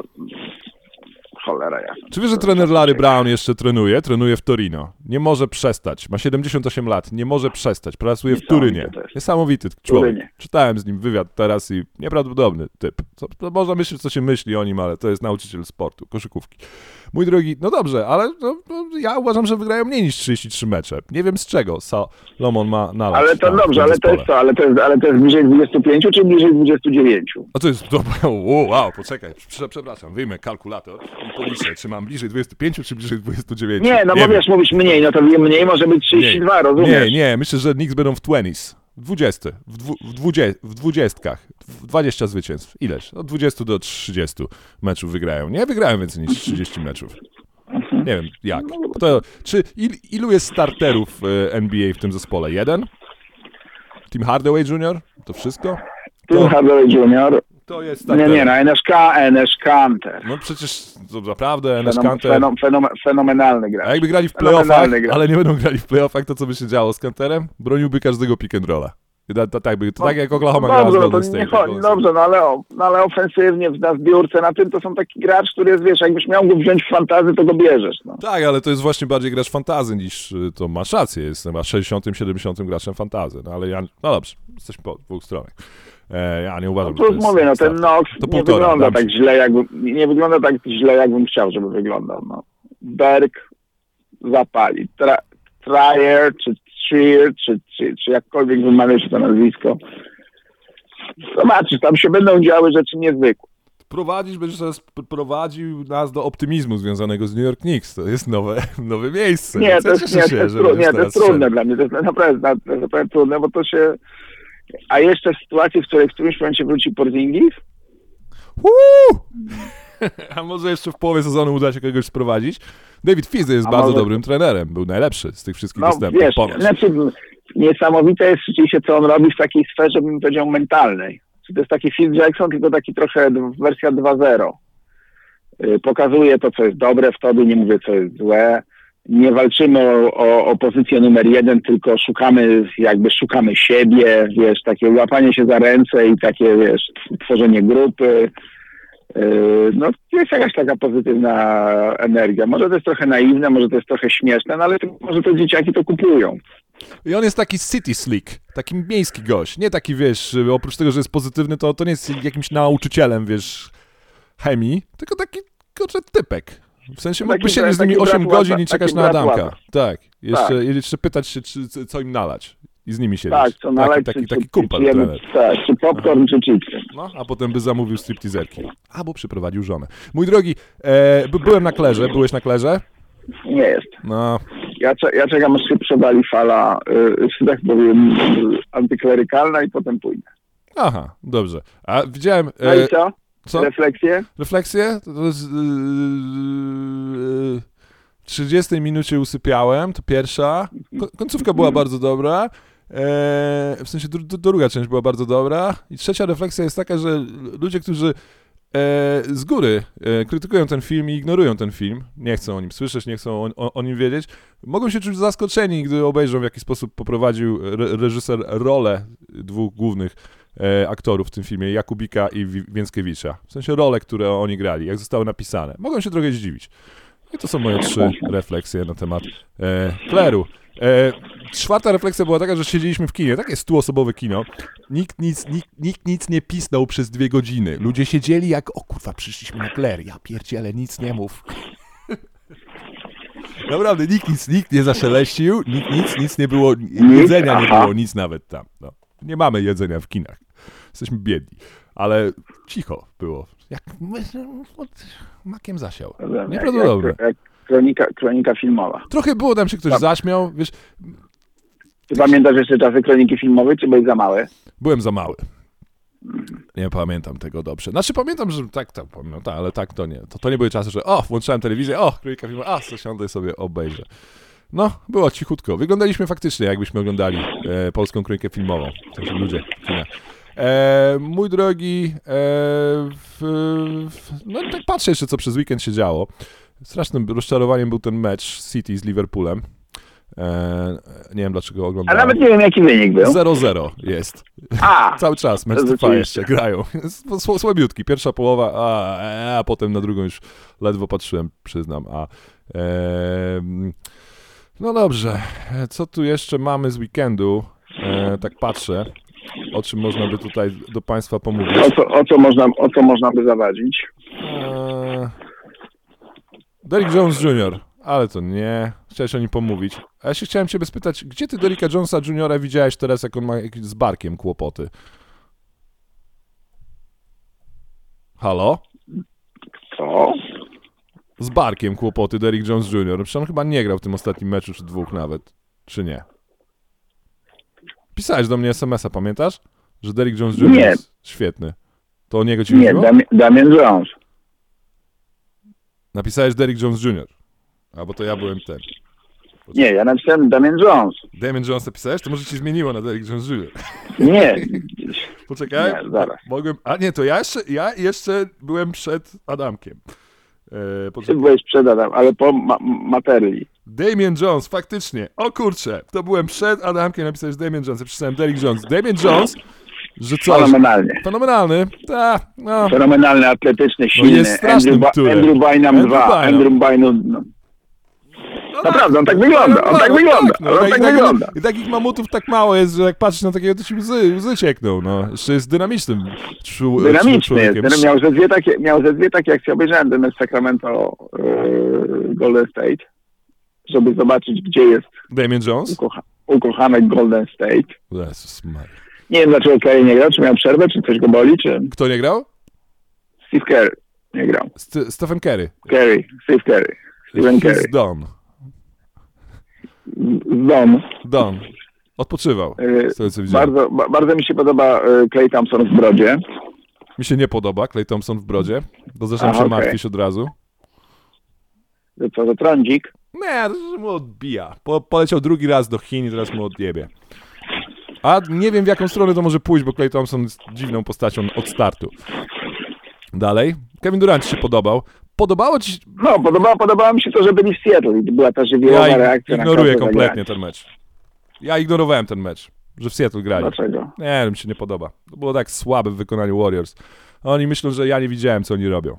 cholera jasna. Czy wiesz, że trener Larry Brown jeszcze trenuje? Trenuje w Torino. Nie może przestać. Ma siedemdziesiąt osiem lat. Nie może przestać. Pracuje w Niesamowite Turynie. to jest. Niesamowity człowiek. Turynie. Czytałem z nim wywiad teraz i nieprawdopodobny typ. Co, to można myśleć, co się myśli o nim, ale to jest nauczyciel sportu, koszykówki. Mój drogi, no dobrze, ale no, no, ja uważam, że wygrają mniej niż trzydzieści trzy mecze. Nie wiem z czego Salomon ma nalać. Ale to tam, dobrze, w tym ale to jest zespole. co? Ale to jest, ale to jest bliżej dwudziestu pięciu czy bliżej dwudziestu dziewięciu? A to jest, to, wow, wow, poczekaj, prze- przepraszam, wyjmę kalkulator i policzę, czy mam bliżej dwudziestu pięciu, czy bliżej dwudziestu dziewięciu. Nie, no bo wiem. wiesz, mówisz mniej, no to mniej może być trzydzieści dwa, rozumiesz? Nie, nie, myślę, że Knicks będą w dwudziestych. dwudziestu, w, dwu, w, dwudzie, w dwudziestkach, w dwadzieścia zwycięstw. Ileś? Od dwudziestu do trzydziestu meczów wygrają. Nie wygrają więcej niż trzydzieści meczów. Nie wiem, jak. To, czy il, ilu jest starterów y, N B A w tym zespole? Jeden? Tim Hardaway junior? To wszystko? Tim To, Hardaway junior. to jest Nie, starter. nie, no N S K, N S Kanter. No przecież to naprawdę Enes Fenom, Kanter. fenom, fenom, fenomenalny gracz. A jakby grali w playoffach, Fenomenalny gracz. ale nie będą grali w playoffach, to co by się działo z Kanterem? Broniłby każdego pick and rolla. To, to, tak, by, to tak jak Oklahoma grała z Dobrze, no to Golden nie State. chodzi, dobrze, no ale, o- no ale ofensywnie na zbiórce, na tym to są taki gracz, który jest, wiesz, jakbyś miał go wziąć w fantazy, to go bierzesz, no. Tak, ale to jest właśnie bardziej gracz fantazy niż, y, to masz rację, jest chyba sześćdziesiątym, siedemdziesiątym graczem fantazy, no ale ja, no dobrze, jesteś po dwóch stronach. E, ja nie No uważam, to że to już jest mówię, no ten starter. Knox To nie półtora, wygląda dam tak ci. źle, jakby, nie wygląda tak źle, jakbym chciał, żeby wyglądał, no. Berg zapali, Tra, Trier, czy Trier, czy, czy, czy jakkolwiek wymawiać to nazwisko. Zobaczysz, tam się będą działy rzeczy niezwykłe. Prowadzisz, będziesz teraz p- prowadził nas do optymizmu związanego z New York Knicks. To jest nowe, nowe miejsce. Nie, Więc to ja jest, cieszę nie, to się, jest, że tru, będziesz nie, to jest teraz trudne szedł. dla mnie, to jest naprawdę, to jest naprawdę trudne, bo to się... A jeszcze w sytuacji, w której w którymś momencie wróci Porzingis, Uuu! A może jeszcze w połowie sezonu uda się kogoś sprowadzić? David Fizdale jest A bardzo może- dobrym trenerem. Był najlepszy z tych wszystkich no dostępnych wiesz, ponoć. znaczy, niesamowite jest rzeczywiście, co on robi w takiej sferze, bym powiedział, mentalnej. To jest taki Phil Jackson, tylko taki trochę d- wersja dwa zero. Y, Pokazuje to, co jest dobre w tobie, nie mówię, co jest złe. Nie walczymy o, o, o pozycję numer jeden, tylko szukamy, jakby szukamy siebie, wiesz, takie łapanie się za ręce i takie, wiesz, tworzenie grupy. Yy, No, jest jakaś taka pozytywna energia. Może to jest trochę naiwne, może to jest trochę śmieszne, no ale to, może te dzieciaki to kupują. I on jest taki city slick, taki miejski gość. Nie taki, wiesz, oprócz tego, że jest pozytywny, to, to nie jest jakimś nauczycielem, wiesz, chemii, tylko taki, kurczę, typek. W sensie Taki mógłby brat- siedzieć z nimi taki osiem brat godzin łapa, i czekać taki na brat Adamka. łapa. Tak. Jeszcze, Tak. jeszcze pytać się, czy, czy, co im nalać. I z nimi siedzieć. Tak, co nalać, taki, taki, czy, taki czy, kumpel czy, jemy- trener. tak, czy popcorn, czy chipsy. No, a potem by zamówił stripteaserki. Albo przyprowadził żonę. Mój drogi, e, by, byłem na Klerze. Byłeś na Klerze? Nie jest. No, Ja, cze- ja czekam, aż się przewali fala, y, że tak powiem, y, antyklerykalna i potem pójdę. aha, dobrze. A widziałem... No E, i co? co? Refleksje? Refleksję? To, to jest, yy, w trzydziestej minucie usypiałem, to pierwsza. Ko- końcówka była bardzo dobra. E, w sensie dru- druga część była bardzo dobra. I trzecia refleksja jest taka, że ludzie, którzy e, z góry e, krytykują ten film i ignorują ten film, nie chcą o nim słyszeć, nie chcą o, o, o nim wiedzieć, mogą się czuć zaskoczeni, gdy obejrzą, w jaki sposób poprowadził re- reżyser rolę dwóch głównych e, aktorów w tym filmie, Jakubika i Wi- Więckiewicza. W sensie role, które oni grali, jak zostały napisane. Mogą się trochę zdziwić. I to są moje trzy refleksje na temat e, Kleru. E, czwarta refleksja była taka, że siedzieliśmy w kinie, takie stuosobowe kino. Nikt nic, nikt, nikt nic nie pisnął przez dwie godziny. Ludzie siedzieli jak, o kurwa, przyszliśmy na Kler, ja pierdzielę, nic nie mów. Naprawdę, nikt nic, nikt nie zaszeleścił, nikt nic, nic nie było, jedzenia nie aha. było, nic nawet tam. No. Nie mamy jedzenia w kinach. Jesteśmy biedni. Ale cicho było. Jak pod makiem zasiał. Nieprawdopodobne. Jak, jak kronika, kronika filmowa. Trochę było, tam się ktoś Tak. zaśmiał, wiesz, Ty pamiętasz jeszcze czasy kroniki filmowej, czy byłeś za mały? byłem za mały. Nie pamiętam tego dobrze. Znaczy pamiętam, że tak, tak, pamiętam, ale tak to nie. To, to nie były czasy, że o, włączałem telewizję, o, kronika filmowa, a, zasiądę sobie, obejrzę. No, było cichutko. Wyglądaliśmy faktycznie, jakbyśmy oglądali e, polską kronikę filmową. W sensie ludzie w kinach. E, mój drogi, e, w, w, no tak patrzę jeszcze, co przez weekend się działo. Strasznym rozczarowaniem był ten mecz City z Liverpoolem. E, nie wiem, dlaczego A oglądałem. nawet nie wiem, jaki wynik był. zero zero jest. A, Cały czas mecz to trwa rzeczywiście. jeszcze, grają. Sł- Słabiutki. Pierwsza połowa, a, a potem na drugą już ledwo patrzyłem, przyznam. A, e, no dobrze, co tu jeszcze mamy z weekendu? E, tak patrzę, o czym można by tutaj do Państwa pomówić. O co, o co, można, o co można by zawadzić? E, Derrick Jones junior, ale to nie. Chciałeś o nim pomówić. A ja się chciałem Ciebie spytać, gdzie Ty Derricka Jonesa juniora widziałeś teraz, jak on ma jakieś z barkiem kłopoty? Halo? Co? Z barkiem kłopoty Derrick Jones junior. Przecież on chyba nie grał w tym ostatnim meczu, czy dwóch nawet. Czy nie? Pisałeś do mnie es em es a, pamiętasz? Że Derrick Jones junior Nie. jest świetny. To o niego Ci Nie, chodziło? Dam- Damian Jones. Napisałeś Derrick Jones junior. A, bo to ja byłem ten. Nie, ja napisałem Damian Jones. Damian Jones napisałeś? To może Ci zmieniło na Derrick Jones junior. Nie, Poczekaj. Nie, zaraz. Mogłem... A nie, to ja jeszcze, ja jeszcze byłem przed Adamkiem. E, ty poczekaj. byłeś przed Adam, ale po ma- Materli. Damian Jones, faktycznie. O kurczę, to byłem przed Adamkiem, napisałeś Damian Jones, ja przeczytałem Derrick Jones. Damian Jones, że co? Fenomenalnie. Fenomenalny. Ta, no. Fenomenalny, atletyczny, silny. jest strasznym Andrew, Ba- turem. Andrew Bynum Andrew dwa. Bynum. Andrew Bynum. No. no Naprawdę, on tak wygląda, on tak no, wygląda, no, on i tak tak- wygląda. I takich mamutów tak mało jest, że jak patrzysz na takiego, to ci łzy, łzy ciekną, no. Jeszcze jest dynamicznym czu, Dynamiczny jest. człowiekiem. Miał ze dwie takie, miał ze dwie takie akcje. Obejrzałem ten mecz Sacramento yy, Golden State, żeby zobaczyć, gdzie jest Damian Jones? ukocha- ukochanek Golden State. Jezus Maria. Nie wiem, dlaczego Curry nie grał, czy miał przerwę, czy coś go boli, czy Kto nie grał? Steve Kerr nie grał. St- Stephen Curry. Curry, Steve Curry, Stephen Curry. He's done. Z dom. Done. Odpoczywał. Yy, Z tego, co widziałem. bardzo, ba- bardzo mi się podoba yy, Klay Thompson w brodzie. Mi się nie podoba Klay Thompson w brodzie. To zaczynam Aha, się okej. martwić od razu. To co, to trądzik? Nie, to że mu odbija. Po, poleciał drugi raz do Chin i teraz mu odjebie. A nie wiem, w jaką stronę to może pójść, bo Klay Thompson jest dziwną postacią od startu. Dalej. Kevin Durant ci się podobał. Podobało ci się... No, podobało, podobało mi się to, że byli w Seattle i była ta żywiołowa Ja reakcja ignoruję na każde kompletnie zagranie. ten mecz. Ja ignorowałem ten mecz, że w Seattle grali. Dlaczego? Nie, mi się nie podoba. To było tak słabe w wykonaniu Warriors. Oni myślą, że ja nie widziałem, co oni robią.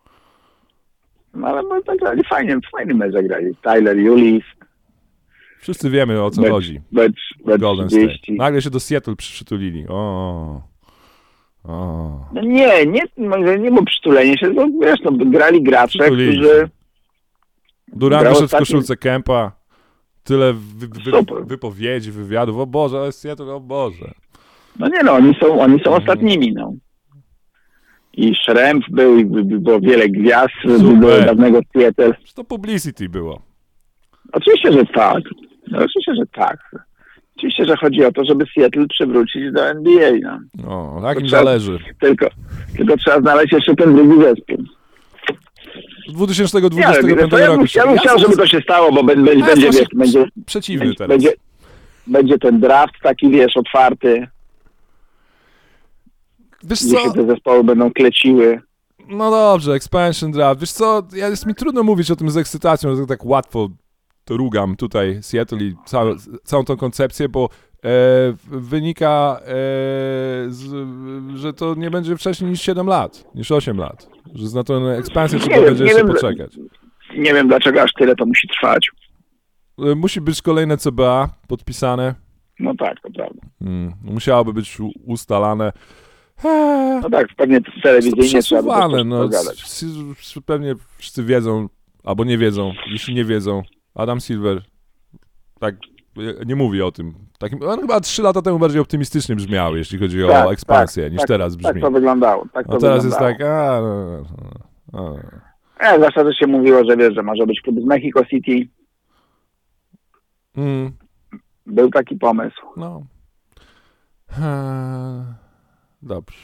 No ale no, zagrali fajnie, fajny mecz zagrali. Tyler Julis, Wszyscy wiemy, o co Becz- chodzi. Becz, Becz Golden State. trzydzieści. Nagle się do Seattle przytulili. O, o. No nie, nie, może nie było przytulenie się, no wiesz, no, grali gracze, Przytulili którzy... Durant Grał wyszedł w ostatni- koszulce Kempa. Tyle wy, wy, Super. wypowiedzi, wywiadów. O Boże, ale Seattle, o Boże. No nie no, oni są, oni są Mhm. ostatnimi, no. I Schrempf był, i by- by było wiele gwiazd Super. do dawnego Seattle. Czy to publicity było? Oczywiście, że tak. No, oczywiście, że tak. Oczywiście, że chodzi o to, żeby Seattle przywrócić do N B A. No. No, tak im trzeba- zależy. Tylko, tylko trzeba znaleźć jeszcze ten drugi zespół. dwa tysiące Nie, dwudziestego ale piątego ja bym, roku. ja bym chciał, żeby to się stało, bo będzie, Ja będzie, jestem wiesz, będzie, przeciwny będzie, teraz. będzie, będzie ten draft taki, wiesz, otwarty, Wiesz gdzie co? się te zespoły będą kleciły. No dobrze, expansion draft. Wiesz co, ja, jest mi trudno mówić o tym z ekscytacją, że tak łatwo to rugam tutaj Seattle i całą, całą tą koncepcję, bo e, wynika, e, z, że to nie będzie wcześniej niż siedem lat, niż osiem lat. Że na tą ekspansję trzeba wiem, będzie nie jeszcze wiem, poczekać. Nie wiem, dlaczego aż tyle to musi trwać. E, Musi być kolejne C B A podpisane. No tak, to prawda. Mm, musiałoby być u- ustalane. Eee, No tak, pewnie to telewizyjnie trzeba by to przesuwane, no. pogadać. s- s- Pewnie wszyscy wiedzą, albo nie wiedzą. Jeśli nie wiedzą, Adam Silver tak e, nie mówi o tym. Takim, on chyba trzy lata temu bardziej optymistycznie brzmiał, jeśli chodzi o Tak, ekspansję, tak, niż tak, teraz Tak brzmi. to wyglądało. Tak to A teraz jest wyglądało. tak, a, no, no, no. E, zwłaszcza, że się mówiło, że wiesz, że może być klub z Mexico City. Mm, Był taki pomysł. no. Eee, dobrze.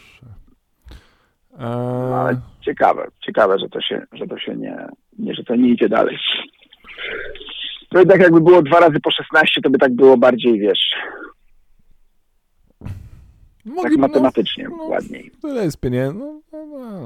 No, ale Eee, ciekawe, ciekawe, że to się, że to się nie, nie, że to nie idzie dalej. To jednak jakby było dwa razy po szesnaście, to by tak było bardziej, wiesz, Mogli, tak matematycznie no, ładniej. Tyle jest pieniędzy. No, no, no.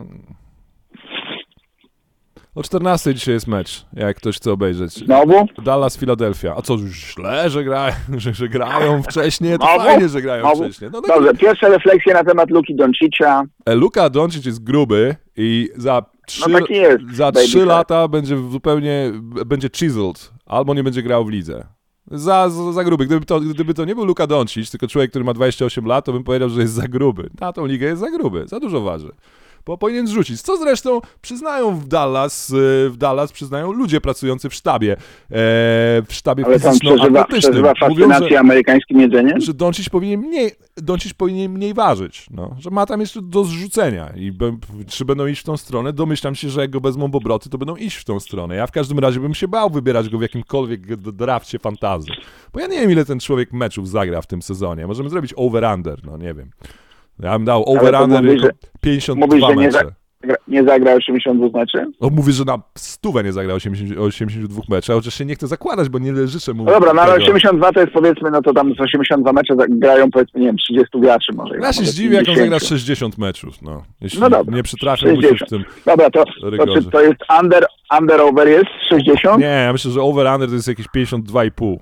O czternastej dzisiaj jest mecz, jak ktoś chce obejrzeć. Znowu? Dallas-Philadelphia. A co, już źle, że, gra, że, że grają wcześniej? To Znowu? fajnie, że grają Znowu? wcześniej. No, tak, Dobrze, pierwsze refleksje na temat Luki Doncicza. Luka Doncic jest gruby i za trzy, No taki jest, za baby trzy fat. lata będzie zupełnie, będzie chiseled, albo nie będzie grał w lidze. Za, za, za gruby. Gdyby to, gdyby to nie był Luka Doncic, tylko człowiek, który ma dwadzieścia osiem lat, to bym powiedział, że jest za gruby. Na tą ligę jest za gruby, za dużo waży. Bo powinien zrzucić. Co zresztą przyznają w Dallas, w Dallas przyznają ludzie pracujący w sztabie, e, w sztabie Ale tam przeżywa, fizyczno-atletycznym. przeżywa fascynację Mówią, że, amerykańskim jedzeniem? że Doncic powinien mniej, Doncic powinien mniej ważyć, no, że ma tam jeszcze do zrzucenia i be, czy będą iść w tą stronę, domyślam się, że jak go wezmą obroty, to będą iść w tą stronę. Ja w każdym razie bym się bał wybierać go w jakimkolwiek drafcie fantasy, bo ja nie wiem, ile ten człowiek meczów zagra w tym sezonie. Możemy zrobić over-under, no nie wiem. Ja bym dał over-under mówisz, jako pięćdziesiąt dwa Mówisz, że nie, mecze. za, nie zagra osiemdziesiąt dwa meczy? On mówi, że na stówę nie zagrał osiemdziesiąt, osiemdziesiąt dwa mecze, chociaż się nie chce zakładać, bo nie życzę mu No dobra, no ale tego. osiemdziesiąt dwa to jest powiedzmy, no to tam z osiemdziesiąt dwa mecze za- grają powiedzmy, nie wiem, trzydziestu graczy może. Ja się może zdziwię, jak on pięćdziesiąt. zagra sześćdziesiąt meczów, no. Jeśli No dobra, nie przytrafię mu się w sześćdziesiąt. tym Dobra, to, to rygorze. czy to jest under, under over jest sześćdziesiąt? Nie, ja myślę, że over-under to jest jakieś pięćdziesiąt dwa i pół.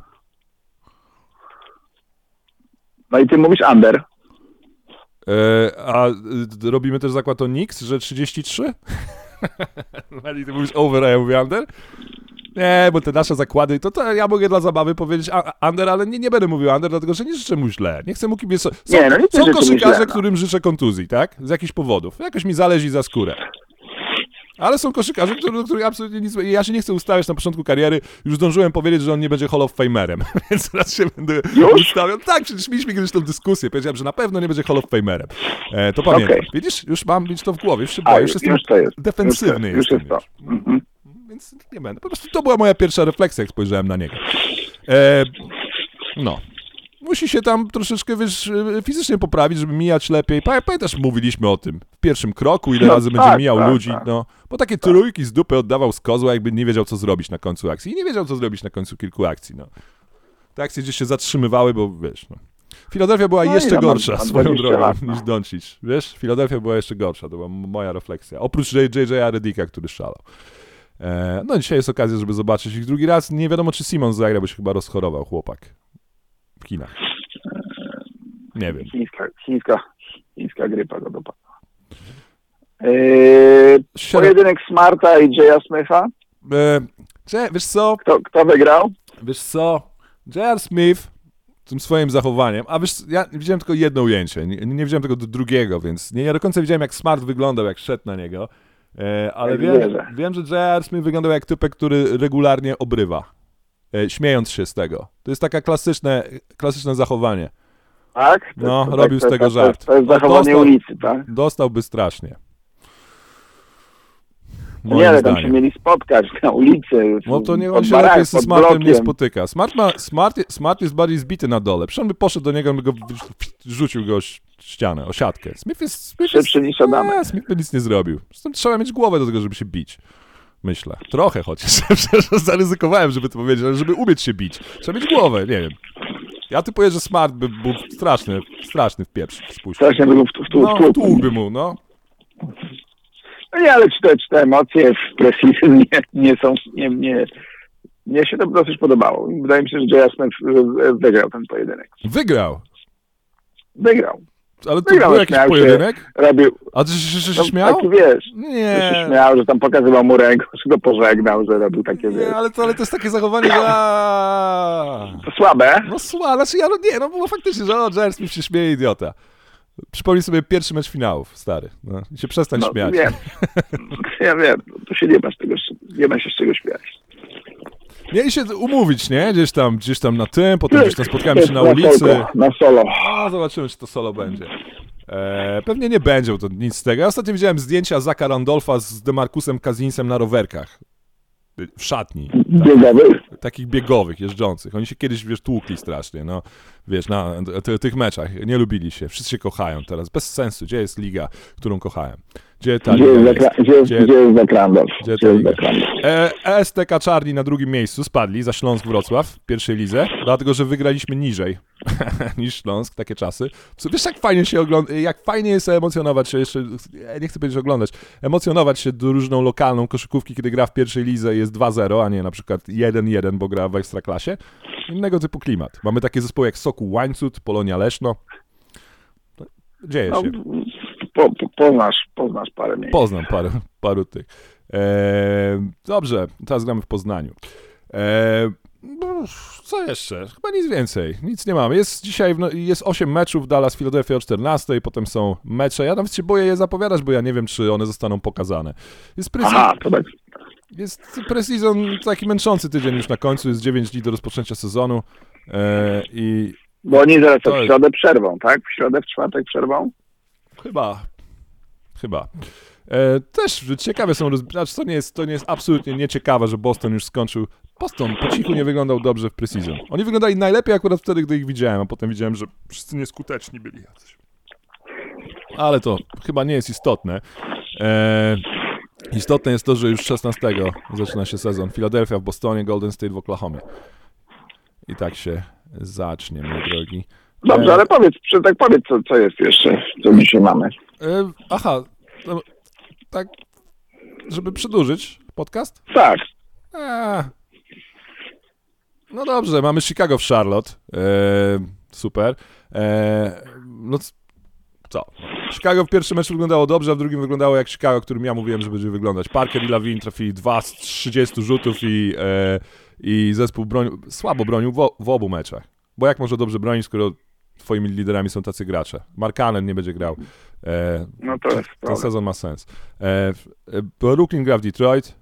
No i ty mówisz under. E, a y, robimy też zakład o Knicks, że trzydzieści trzy? Mali, ty mówisz over, a ja mówię under? Nie, bo te nasze zakłady, to, to ja mogę dla zabawy powiedzieć a, under, ale nie, nie będę mówił under, dlatego że nie życzę mu źle. Nie chcę mu kibicować. Są, Nie, no nie są życzę mu koszykarze, źle, no. którym życzę kontuzji, tak? Z jakichś powodów. Jakoś mi zależy za skórę. Ale są koszykarze, którzy, których absolutnie nic... Ja się nie chcę ustawiać na początku kariery. Już zdążyłem powiedzieć, że on nie będzie Hall of Famerem, więc teraz się będę Już? ustawiał. Tak, przecież mieliśmy kiedyś tą dyskusję. Powiedziałem, że na pewno nie będzie Hall of Famerem. E, to pamiętam. Okej. Widzisz? Już mam mieć to w głowie. Już się A, boję. już, Już jestem już to jest. defensywny. Już, to- już jestem, jest to. Mhm. Więc nie będę. Po prostu to była moja pierwsza refleksja, jak spojrzałem na niego. E, no. Musi się tam troszeczkę, wiesz, fizycznie poprawić, żeby mijać lepiej. Pamię- Pamiętasz, mówiliśmy o tym w pierwszym kroku, ile No razy tak, będzie mijał tak, ludzi, tak. no. Bo takie trójki z dupy oddawał z kozła, jakby nie wiedział, co zrobić na końcu akcji. I nie wiedział, co zrobić na końcu kilku akcji, no. Te akcje gdzieś się zatrzymywały, bo wiesz, no. Filadelfia była No i jeszcze no, gorsza mam- mam swoją dwadzieścia drogą lat, no. niż Doncic. Wiesz, Filadelfia była jeszcze gorsza, to była m- moja refleksja. Oprócz J J Redicka, który szalał. E, no dzisiaj jest okazja, żeby zobaczyć ich drugi raz. Nie wiadomo, czy Simon zagra, bo się chyba rozchorował chłopak w kinach. Nie wiem. Chińska, chińska, chińska grypa go dopadła. Eee, Siedem- pojedynek Smarta i Jaya Smitha. E, cze- wiesz co? Kto, kto wygrał? Wiesz co? J R. Smith tym swoim zachowaniem, a wiesz, ja widziałem tylko jedno ujęcie, nie, nie widziałem tego drugiego, więc nie, nie do końca widziałem, jak Smart wyglądał, jak szedł na niego, e, ale Jak wiem, wierzę. wiem, że J R. Smith wyglądał jak typek, który regularnie obrywa, e, śmiejąc się z tego. To jest takie klasyczne, klasyczne zachowanie. Tak? To No, jest- to robił tak- z tego to- to- żart. To jest zachowanie Dostał- ulicy, tak? Dostałby strasznie. Moim Nie, ale tam zdaniem. się mieli spotkać na ulicy. No to niech pod on się barak, lepiej ze pod Smartem nie blokiem. spotyka. Smart, ma, Smart, Smart jest bardziej zbity na dole. Przecież on by poszedł do niego, on by go rzucił go o ścianę, o siatkę. Smith jest... Smith jest Szybszy niż Adamek. nie, Smith by nic nie zrobił. Zresztą trzeba mieć głowę do tego, żeby się bić. Myślę. Trochę chociaż. Przecież zaryzykowałem, żeby to powiedzieć, ale żeby umieć się bić. Trzeba mieć głowę, nie wiem. Ja typuję, że Smart by był straszny, straszny w pieprz spuścił. Strasznie by go w, w, w, No, w, w, tłukłby mu, no. No nie, ale czy te, czy te emocje w presji nie, nie są, nie, nie, mnie się to dosyć podobało. Wydaje mi się, że J R. Smith e, wygrał ten pojedynek. Wygrał. Wygrał. Ale to Wygrał, był jakiś śmiał się. pojedynek? Robił, A ty się, się, się no, śmiał? taki wiesz, że się Nie. śmiał, że tam pokazywał mu rękę, że go pożegnał, że robił takie, wiesz, Nie, ale to, ale to jest takie zachowanie, że... aaa. to słabe. No słabe, znaczy ja no nie, no było faktycznie, że o, J R. Smith się śmieje, idiota. Przypomnij sobie pierwszy mecz finałów, stary. No, i się przestań No, śmiać. wiem. Ja wiem, tu się nie masz tego, nie ma się z czego śmiać. Mieli się umówić, nie? Gdzieś tam, gdzieś tam na tym, potem gdzieś tam spotkamy się na Na ulicy. solko, Na solo. No, zobaczymy, czy to solo będzie. E, pewnie nie będzie, bo to nic z tego. Ja ostatnio widziałem zdjęcia Zacka Randolfa z DeMarcusem Cousinsem na rowerkach. W szatni. Biegowy. Takich biegowych, jeżdżących. Oni się kiedyś, wiesz, tłukli strasznie, no. Wiesz, na ty, tych meczach. Nie lubili się. Wszyscy się kochają teraz. Bez sensu. Gdzie jest liga, którą kochałem? Gdzie ta Gdzie liga jest, jest? Zakra- gdzie, jest, Gdzie- gdzie jest Zakrandorf? Gdzie Gdzie ta jest liga? Zakrandorf? E, E S T K Czarni na drugim miejscu spadli za Śląsk Wrocław w pierwszej lidze, dlatego że wygraliśmy niżej niż Śląsk, takie czasy. Wiesz, jak fajnie się ogląda, jak fajnie jest emocjonować się jeszcze, ja nie chcę powiedzieć oglądać, emocjonować się drużyną lokalną koszykówki, kiedy gra w pierwszej lidze i jest dwa zero, a nie na przykład jeden jeden, bo gra w Ekstraklasie. Innego typu klimat. Mamy takie zespoły jak Sokół Łańcut, Polonia Leszno. Dzieje No, się. po, po, poznasz, poznasz parę miejsc. Poznam parę, paru tych. Eee, dobrze, teraz gramy w Poznaniu. Eee, no, co jeszcze? Chyba nic więcej. Nic nie mamy. Jest dzisiaj w, jest osiem meczów, Dallas, Philadelphia o czternastej, potem są mecze. Ja nawet się boję je zapowiadać, bo ja nie wiem, czy one zostaną pokazane. Jest pre- Aha, to tak. jest pre-season taki męczący tydzień już na końcu, jest dziewięć dni do rozpoczęcia sezonu eee, i Bo oni zaraz To w jest- środę przerwą, tak? W środę, w czwartek przerwą? Chyba. Chyba. E, też ciekawe są, roz... znaczy to nie jest, to nie jest absolutnie nieciekawe, że Boston już skończył. Boston po cichu nie wyglądał dobrze w preseason. Oni wyglądali najlepiej akurat wtedy, gdy ich widziałem, a potem widziałem, że wszyscy nieskuteczni byli jacyś. Ale to chyba nie jest istotne. E, istotne jest to, że już szesnastego zaczyna się sezon. Philadelphia w Bostonie, Golden State w Oklahomie. I tak się zacznie, mój drogi. Dobrze, E, ale powiedz, przy- tak powiedz, co, co jest jeszcze, co dzisiaj mamy. E, aha, to, tak, żeby przedłużyć podcast? Tak, Eee. No dobrze, mamy Chicago w Charlotte. Eee, super. Eee, no c- co? Chicago w pierwszym meczu wyglądało dobrze, a w drugim wyglądało jak Chicago, którym ja mówiłem, że będzie wyglądać. Parker i Lavin trafili dwa z trzydziestu rzutów i, e, i zespół bronił, słabo bronił w, w obu meczach. Bo jak może dobrze bronić, skoro twoimi liderami są tacy gracze? Mark Allen nie będzie grał. E, no to jest ten problem. sezon ma sens. E, w- e, Brooklyn gra w Detroit.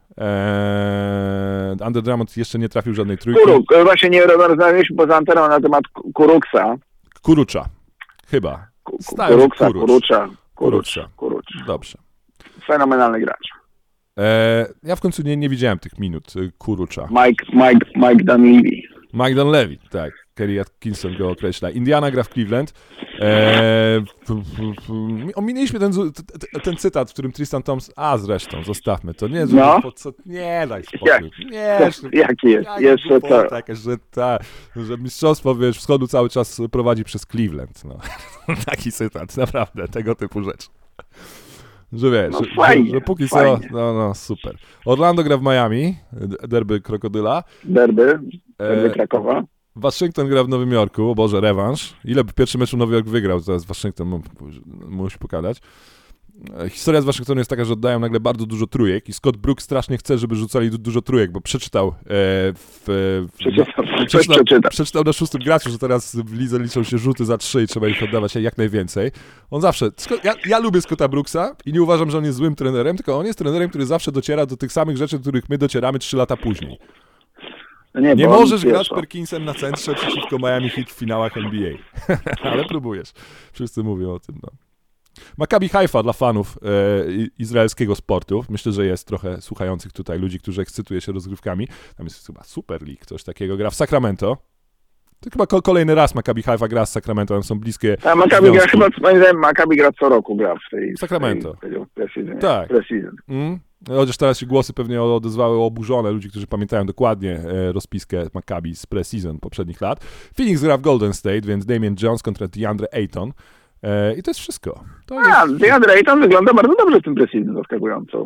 E, Andre Drummond jeszcze nie trafił żadnej trójki. Kuruk, właśnie nie rozmawialiśmy poza anteną na temat Ku- Kuruksa. Kurucza. Chyba. Ku- ku- Stałem, że Kuruksa, Kurucz. Kurucza, Kurucz, Kurucza. Kurucz. Dobrze. Fenomenalny gracz. E, ja w końcu nie, nie widziałem tych minut y, Kurucza. Mike, Mike, Mike Dunleavy. Mike Dunleavy, tak. Kerry Atkinson go określa. Indiana gra w Cleveland. E, f, f, f, ominęliśmy ten, zu- t- t- ten cytat, w którym Tristan Thompson... A zresztą, zostawmy to. Nie, No. po co, nie daj spokój. Jak? Nie, Jaki jest? jak Jeszcze głupota co? jakaś, że, ta, że mistrzostwo, wiesz, wschodu cały czas prowadzi przez Cleveland. No. Taki cytat, naprawdę, tego typu rzecz. Że wiesz, No że, fajnie, że, że póki fajnie. co, no, no super. Orlando gra w Miami, d- derby Krokodyla. Derby, derby E, Krakowa. Waszyngton gra w Nowym Jorku, o Boże, rewanż. Ile w pierwszym meczu Nowy Jork wygrał, teraz Waszyngton mu, musi pokazać. E, Historia z Waszyngtonu jest taka, że oddają nagle bardzo dużo trójek i Scott Brooks strasznie chce, żeby rzucali du- dużo trójek, bo przeczytał e, w, w, Przeczytał, na, coś przeczytał, przeczytał. przeczytał na szóstym graczu, że teraz w lidze liczą się rzuty za trzy i trzeba ich oddawać jak najwięcej. On zawsze, Scott- ja, ja lubię Scotta Brooksa i nie uważam, że on jest złym trenerem, tylko on jest trenerem, który zawsze dociera do tych samych rzeczy, do których my docieramy trzy lata później. No nie, Nie bo on możesz grać pierwszo. Perkinsem na centrze przeciwko Miami Heat w finałach N B A. Ale próbujesz. Wszyscy mówią o tym, no. Maccabi Haifa dla fanów e, i- izraelskiego sportu. Myślę, że jest trochę słuchających tutaj ludzi, którzy ekscytują się rozgrywkami. Tam jest chyba Super League, coś takiego. Gra w Sacramento. To chyba ko- kolejny raz Maccabi Haifa gra z Sacramento, tam są bliskie A Maccabi gra związki. chyba, moim zdaniem, Maccabi gra co roku gra w tej... Sacramento. W tej, w tej pre-seasonie. Tak. Pre-season. Mm. Chociaż teraz się głosy pewnie odezwały oburzone, ludzi, którzy pamiętają dokładnie e, rozpiskę Maccabi z pre-season poprzednich lat. Phoenix gra w Golden State, więc Damian Jones kontra DeAndre Ayton. E, I to jest wszystko. To jest... A, DeAndre Ayton wygląda bardzo dobrze w tym pre-season, zaskakująco.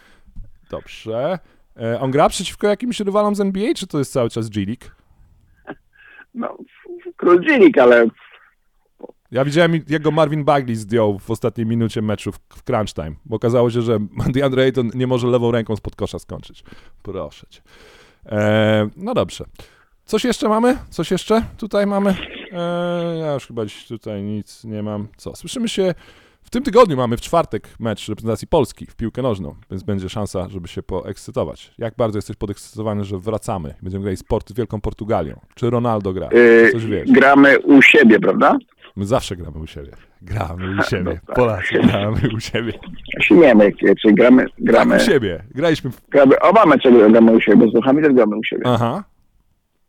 Dobrze. E, on gra przeciwko jakimś rywalom z N B A, czy to jest cały czas G-League? No, król G-League, ale Ja widziałem, jak go Marvin Bagley zdjął w ostatniej minucie meczu w, w crunch time, bo okazało się, że DeAndre Ayton nie może lewą ręką spod kosza skończyć. Proszę cię. E, no dobrze. Coś jeszcze mamy? Coś jeszcze tutaj mamy? E, ja już chyba dziś tutaj nic nie mam. Co? Słyszymy się... W tym tygodniu mamy w czwartek mecz reprezentacji Polski w piłkę nożną, więc będzie szansa, żeby się poekscytować. Jak bardzo jesteś podekscytowany, że wracamy? Będziemy grali sport z Wielką Portugalią. Czy Ronaldo gra? yy, Coś wiesz. gramy u siebie, prawda? My zawsze gramy u siebie. Gramy u siebie. No tak. Polacy, gramy u siebie. Śmiemy, czyli gramy, gramy, Tak, u siebie. Graliśmy w... gramy, oba mecze gramy u siebie, bo z Włochami też gramy u siebie. Aha.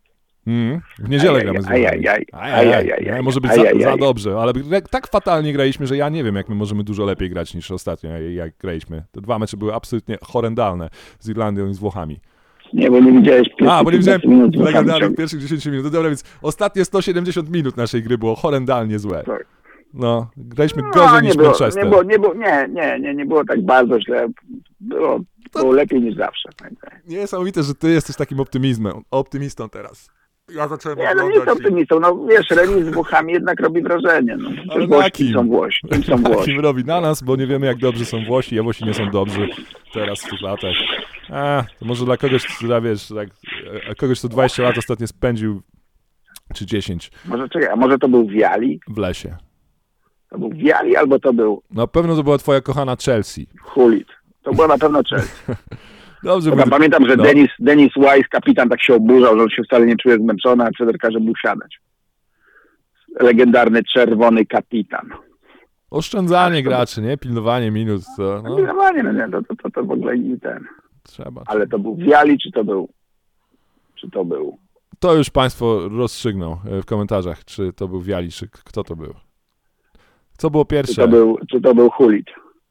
Mm, w niedzielę Ajaj, gramy z ajaj, Włochami. ajaj, Ajaj, ajaj, nie, może być ajaj, za, za ajaj. dobrze, ale tak fatalnie graliśmy, że ja nie wiem, jak my możemy dużo lepiej grać niż ostatnio, jak graliśmy. Te dwa mecze były absolutnie horrendalne z Irlandią i z Włochami. Nie, bo nie widziałeś pierwszych A, bo nie widziałem piętnastu minut z Włochami legendarnych ciągle. pierwszych dziesięć minut. No dobra, więc ostatnie sto siedemdziesiąt minut naszej gry było horrendalnie złe. Tak. No, graliśmy No, gorzej nie niż było, Manchester. nie, było, nie, było, nie, nie, nie, nie było tak bardzo źle. Było, było lepiej niż zawsze. Niesamowite, że ty jesteś takim optymizmem, optymistą teraz. Ja zacząłem Nie, no nie oglądać jestem i- optymistą. No wiesz, remis z Włochami jednak robi wrażenie. No. Ale Włosi, na kim? kim są Włosi? Kim są Takim Włosi? robi na nas, bo nie wiemy, jak dobrzy są Włosi, a Włosi nie są dobrzy teraz w tych latach. A, to może dla kogoś, która wiesz, tak, e, kogoś, kto dwadzieścia lat ostatnio spędził, czy dziesięć, Może czekaj, a może to był Viali? w lesie. To był Viali albo to był Na pewno to była twoja kochana Chelsea. Hulit? To było na pewno Chelsea. Dobrze, Dobra, bo- pamiętam, że no. Denis, Denis Wise, kapitan, tak się oburzał, że on się wcale nie czuje zmęczony, a trener każe mu siadać. Legendarny czerwony kapitan. Oszczędzanie graczy, nie? Pilnowanie minut, to no, Zdecydowanie, no nie, to, to, to, to w ogóle nie ten. trzeba. Ale to był Viali, czy to był... Czy to był... To już państwo rozstrzygną e, w komentarzach, czy to był Viali, czy k- kto to był. Co było Czy pierwsze? to był, czy to był Hulit?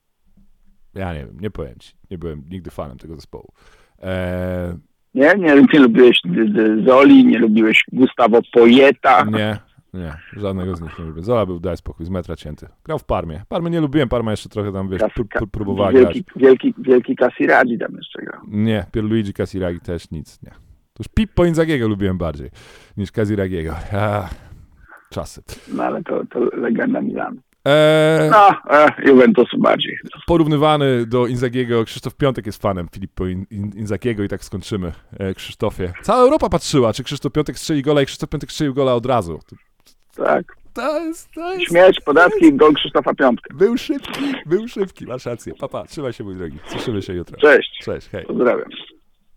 Ja nie wiem, nie powiem ci. Nie byłem nigdy fanem tego zespołu. Eee, Nie? Nie, nie lubiłeś D- D- Zoli, nie lubiłeś Gustavo Poyeta. nie, nie, żadnego z nich nie lubię. Zola był, daj spokój, z metra cięty. Grał w Parmie. Parmy nie lubiłem, Parma jeszcze trochę tam, wiesz, Kas- pr- ka- pr- próbowała grać. wielki, wielki, wielki Casiraghi tam jeszcze grał. Nie, Pierluigi Casiraghi też nic, nie. To już Pippo Inzagiego lubiłem bardziej niż Casiragiego. Ah, czasy. No ale to, to legenda Milanu. Eee, No, e, Juventus bardziej. Porównywany do Inzagiego, Krzysztof Piątek jest fanem Filippo In- In- Inzagiego i tak skończymy. E, Krzysztofie. Cała Europa patrzyła, czy Krzysztof Piątek strzeli gola i Krzysztof Piątek strzelił gola od razu. To, Tak. to jest, to jest... Śmierć, podatki, gol Krzysztofa Piątka. Był szybki, był szybki, masz rację. Papa, trzymaj się mój drogi. Słyszymy się jutro. Cześć. Cześć, hej. Pozdrawiam.